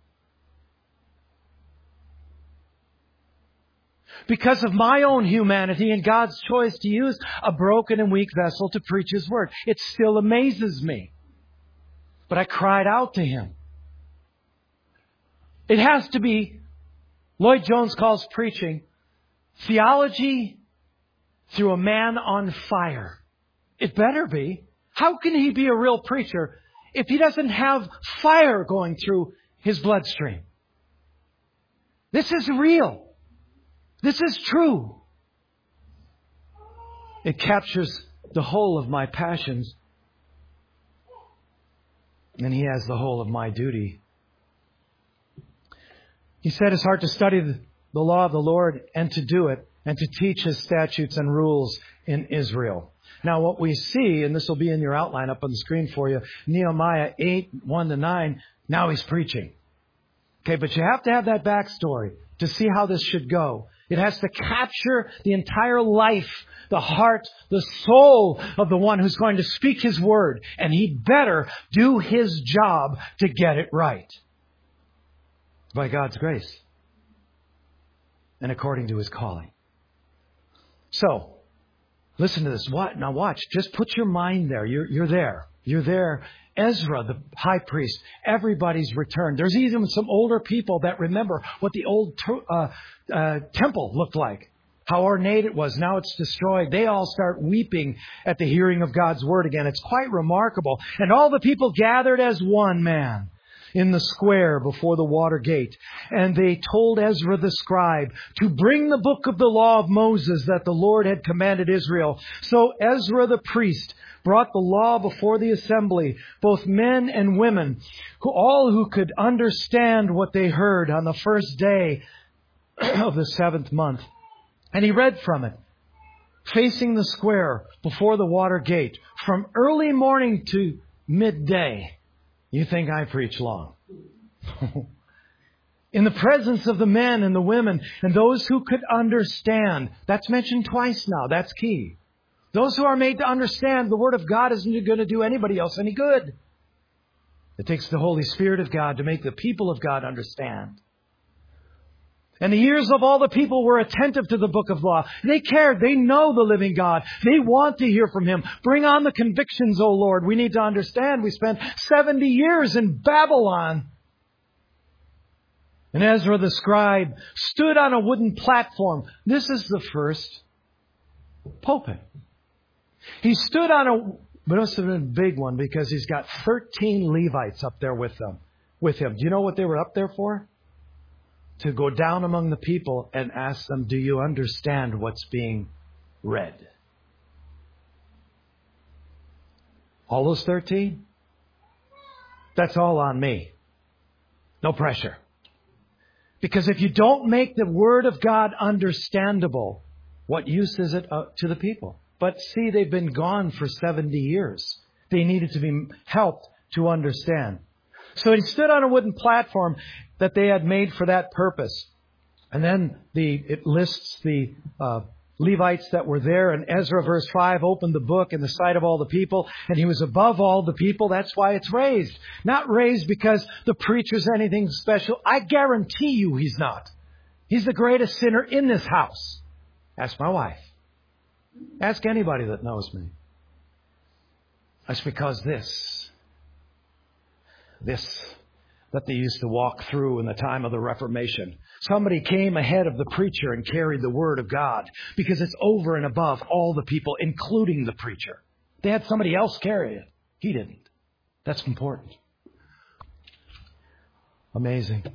[SPEAKER 1] Because of my own humanity and God's choice to use a broken and weak vessel to preach His Word. It still amazes me. But I cried out to Him. It has to be, Lloyd Jones calls preaching, theology through a man on fire. It better be. How can he be a real preacher if he doesn't have fire going through his bloodstream? This is real. This is true. It captures the whole of my passions. And he has the whole of my duty. He set his heart to study the law of the Lord and to do it and to teach His statutes and rules in Israel. Now what we see, and this will be in your outline up on the screen for you, Nehemiah 8, 1-9, now he's preaching. Okay, but you have to have that backstory to see how this should go. It has to capture the entire life, the heart, the soul of the one who's going to speak His word. And he better do his job to get it right. By God's grace. And according to His calling. So, listen to this. Now watch. Just put your mind there. You're there. You're there. Ezra, the high priest, everybody's returned. There's even some older people that remember what the old temple looked like. How ornate it was. Now it's destroyed. They all start weeping at the hearing of God's word again. It's quite remarkable. And all the people gathered as one man in the square before the water gate. And they told Ezra the scribe to bring the book of the law of Moses that the Lord had commanded Israel. So Ezra the priest brought the law before the assembly, both men and women, all who could understand what they heard on the first day of the 7th month. And he read from it, facing the square before the water gate, from early morning to midday. You think I preach long. In the presence of the men and the women and those who could understand. That's mentioned twice now. That's key. Those who are made to understand the Word of God isn't going to do anybody else any good. It takes the Holy Spirit of God to make the people of God understand. And the ears of all the people were attentive to the book of law. They cared. They know the living God. They want to hear from Him. Bring on the convictions, O Lord. We need to understand. We spent 70 years in Babylon. And Ezra the scribe stood on a wooden platform. This is the first pulpit. He stood on a, but it must have been a big one because he's got 13 Levites up there with him. Do you know what they were up there for? To go down among the people and ask them, do you understand what's being read? All those 13? That's all on me. No pressure. Because if you don't make the Word of God understandable, what use is it to the people? But see, they've been gone for 70 years. They needed to be helped to understand. So he stood on a wooden platform that they had made for that purpose. And then it lists the Levites that were there. And Ezra, verse 5, opened the book in the sight of all the people. And he was above all the people. That's why it's raised. Not raised because the preacher's anything special. I guarantee you he's not. He's the greatest sinner in this house. Ask my wife. Ask anybody that knows me. That's because this that they used to walk through in the time of the Reformation. Somebody came ahead of the preacher and carried the Word of God because it's over and above all the people, including the preacher. They had somebody else carry it. He didn't. That's important. Amazing.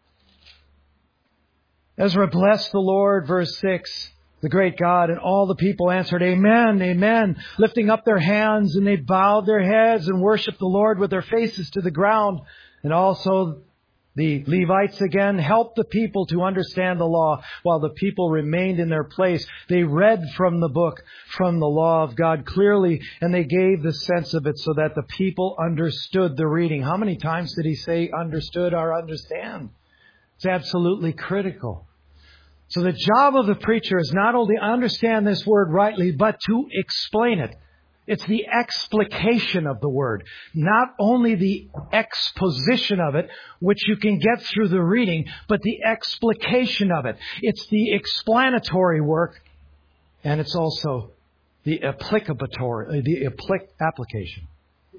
[SPEAKER 1] Ezra blessed the Lord, verse 6, the great God, and all the people answered, Amen, Amen, lifting up their hands, and they bowed their heads and worshiped the Lord with their faces to the ground. And also the Levites again helped the people to understand the law while the people remained in their place. They read from the book, from the law of God clearly, and they gave the sense of it so that the people understood the reading. How many times did he say understood or understand? It's absolutely critical. So the job of the preacher is not only to understand this word rightly, but to explain it. It's the explication of the word, not only the exposition of it, which you can get through the reading, but the explication of it. It's the explanatory work, and it's also the application.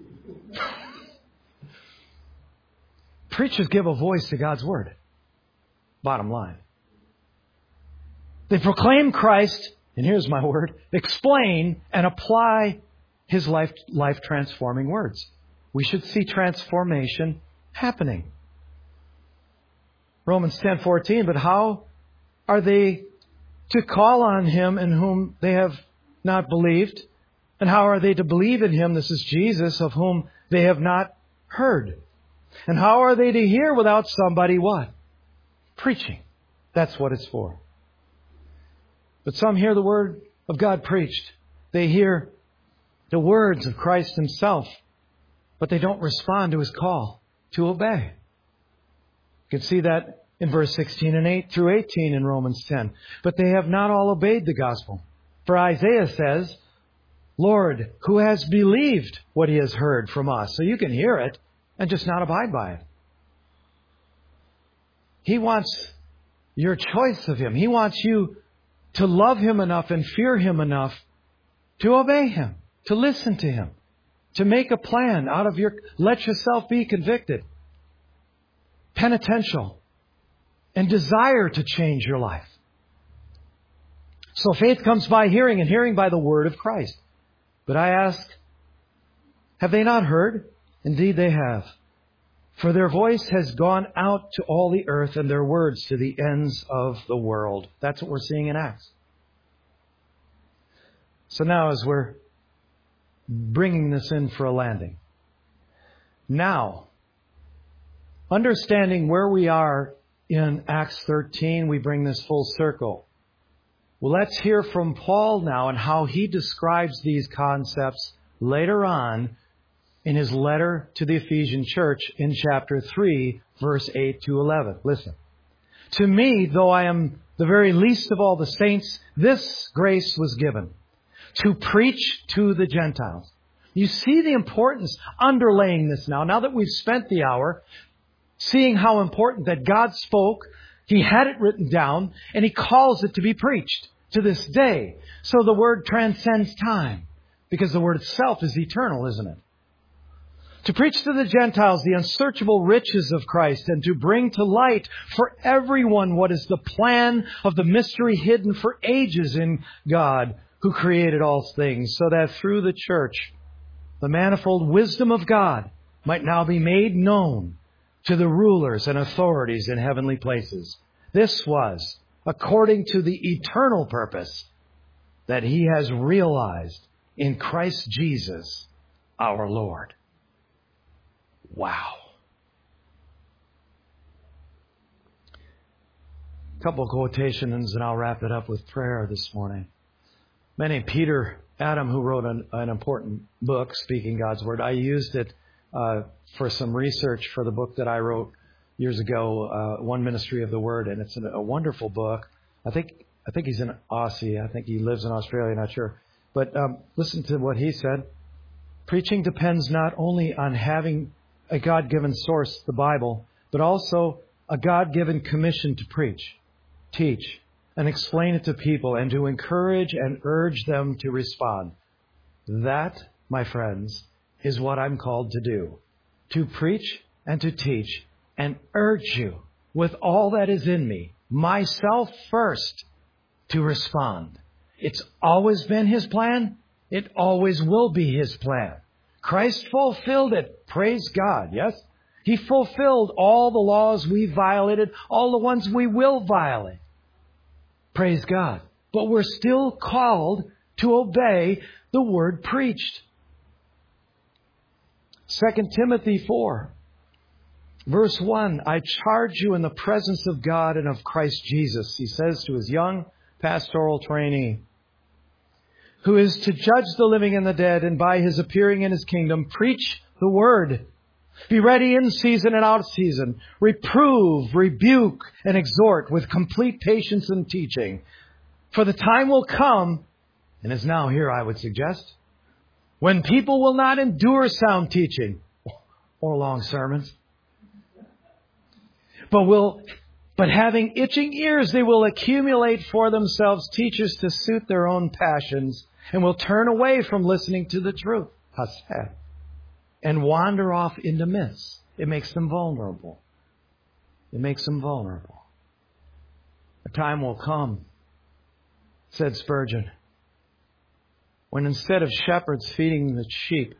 [SPEAKER 1] Preachers give a voice to God's word. Bottom line. They proclaim Christ, and here's my word, explain and apply His life-transforming words. We should see transformation happening. Romans 10:14, but how are they to call on Him in whom they have not believed? And how are they to believe in Him, this is Jesus, of whom they have not heard? And how are they to hear without somebody what? Preaching. That's what it's for. But some hear the Word of God preached. They hear the words of Christ Himself, but they don't respond to His call to obey. You can see that in verse 16 and 8 through 18 in Romans 10. But they have not all obeyed the gospel. For Isaiah says, Lord, who has believed what he has heard from us? So you can hear it and just not abide by it. He wants your choice of Him. He wants you to love Him enough and fear Him enough to obey Him, to listen to Him, to make a plan out of let yourself be convicted, penitential, and desire to change your life. So faith comes by hearing, and hearing by the word of Christ. But I ask, have they not heard? Indeed they have. For their voice has gone out to all the earth, and their words to the ends of the world. That's what we're seeing in Acts. So now as we're bringing this in for a landing. Now, understanding where we are in Acts 13, we bring this full circle. Well, let's hear from Paul now and how he describes these concepts later on in his letter to the Ephesian church in chapter 3, verse 8 to 11. Listen. To me, though I am the very least of all the saints, this grace was given to preach to the Gentiles. You see the importance underlaying this now that we've spent the hour seeing how important that God spoke. He had it written down and He calls it to be preached to this day. So the Word transcends time because the Word itself is eternal, isn't it? To preach to the Gentiles the unsearchable riches of Christ and to bring to light for everyone what is the plan of the mystery hidden for ages in God who created all things, so that through the church the manifold wisdom of God might now be made known to the rulers and authorities in heavenly places. This was according to the eternal purpose that He has realized in Christ Jesus our Lord. Wow. A couple of quotations and I'll wrap it up with prayer this morning. A man named Peter Adam, who wrote an important book, Speaking God's Word. I used it for some research for the book that I wrote years ago, One Ministry of the Word, and it's a wonderful book. I think he's an Aussie. I think he lives in Australia, not sure. But listen to what he said. Preaching depends not only on having a God-given source, the Bible, but also a God-given commission to preach, teach, and explain it to people and to encourage and urge them to respond. That, my friends, is what I'm called to do. To preach and to teach and urge you with all that is in me, myself first, to respond. It's always been His plan. It always will be His plan. Christ fulfilled it. Praise God. Yes? He fulfilled all the laws we violated, all the ones we will violate. Praise God. But we're still called to obey the word preached. 2 Timothy 4, verse 1, I charge you in the presence of God and of Christ Jesus, he says to his young pastoral trainee, who is to judge the living and the dead, and by His appearing in His kingdom, preach the word. Be ready in season and out of season. Reprove, rebuke, and exhort with complete patience and teaching. For the time will come, and is now here, I would suggest, when people will not endure sound teaching or long sermons, but having itching ears, they will accumulate for themselves teachers to suit their own passions, and will turn away from listening to the truth. How sad. And wander off into myths. It makes them vulnerable. It makes them vulnerable. A time will come, said Spurgeon, when instead of shepherds feeding the sheep,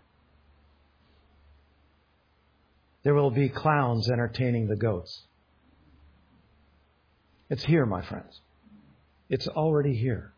[SPEAKER 1] there will be clowns entertaining the goats. It's here, my friends. It's already here.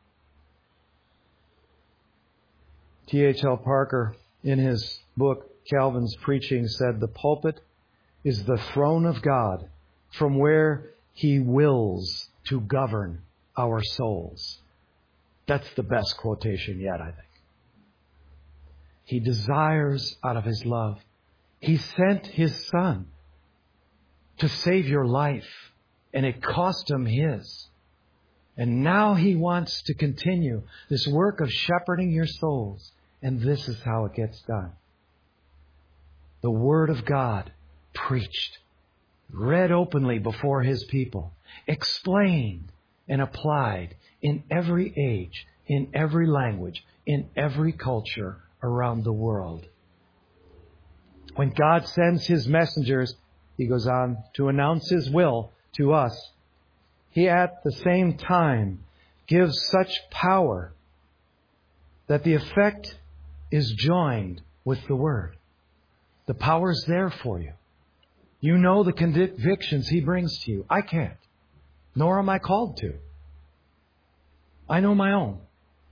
[SPEAKER 1] T.H.L. Parker, in his book, Calvin's Preaching, said, the pulpit is the throne of God from where He wills to govern our souls. That's the best quotation yet, I think. He desires out of His love. He sent His Son to save your life, and it cost Him His. And now He wants to continue this work of shepherding your souls. And this is how it gets done. The Word of God preached, read openly before His people, explained and applied in every age, in every language, in every culture around the world. When God sends His messengers, He goes on to announce His will to us. He at the same time gives such power that the effect is joined with the Word. The power's there for you. You know the convictions He brings to you. I can't. Nor am I called to. I know my own.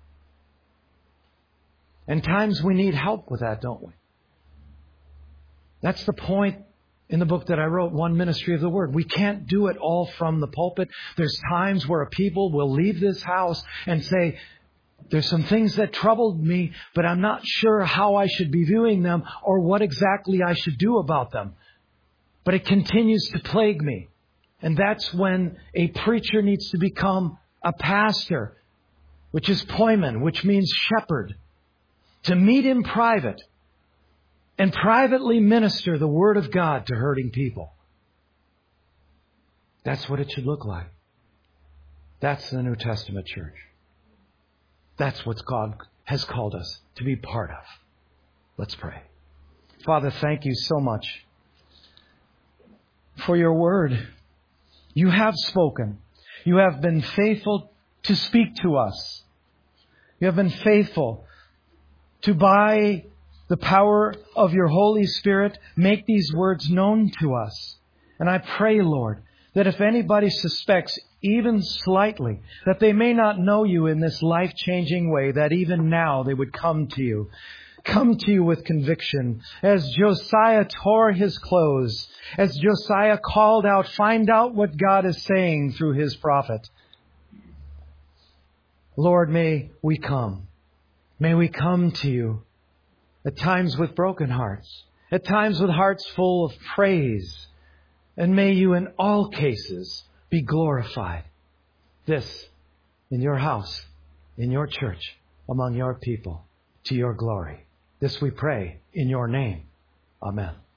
[SPEAKER 1] And times we need help with that, don't we? That's the point in the book that I wrote, One Ministry of the Word. We can't do it all from the pulpit. There's times where a people will leave this house and say, There's some things that troubled me, but I'm not sure how I should be viewing them or what exactly I should do about them. But it continues to plague me. And that's when a preacher needs to become a pastor, which is poimen, which means shepherd, to meet in private and privately minister the Word of God to hurting people. That's what it should look like. That's the New Testament church. That's what God has called us to be part of. Let's pray. Father, thank you so much for your word. You have spoken. You have been faithful to speak to us. You have been faithful to, by the power of your Holy Spirit, make these words known to us. And I pray, Lord, that if anybody suspects even slightly that they may not know you in this life-changing way, that even now they would come to you. Come to you with conviction. As Josiah tore his clothes, as Josiah called out, find out what God is saying through his prophet. Lord, may we come. May we come to you at times with broken hearts, at times with hearts full of praise. And may you in all cases be glorified. This in your house, in your church, among your people, to your glory. This we pray in your name. Amen.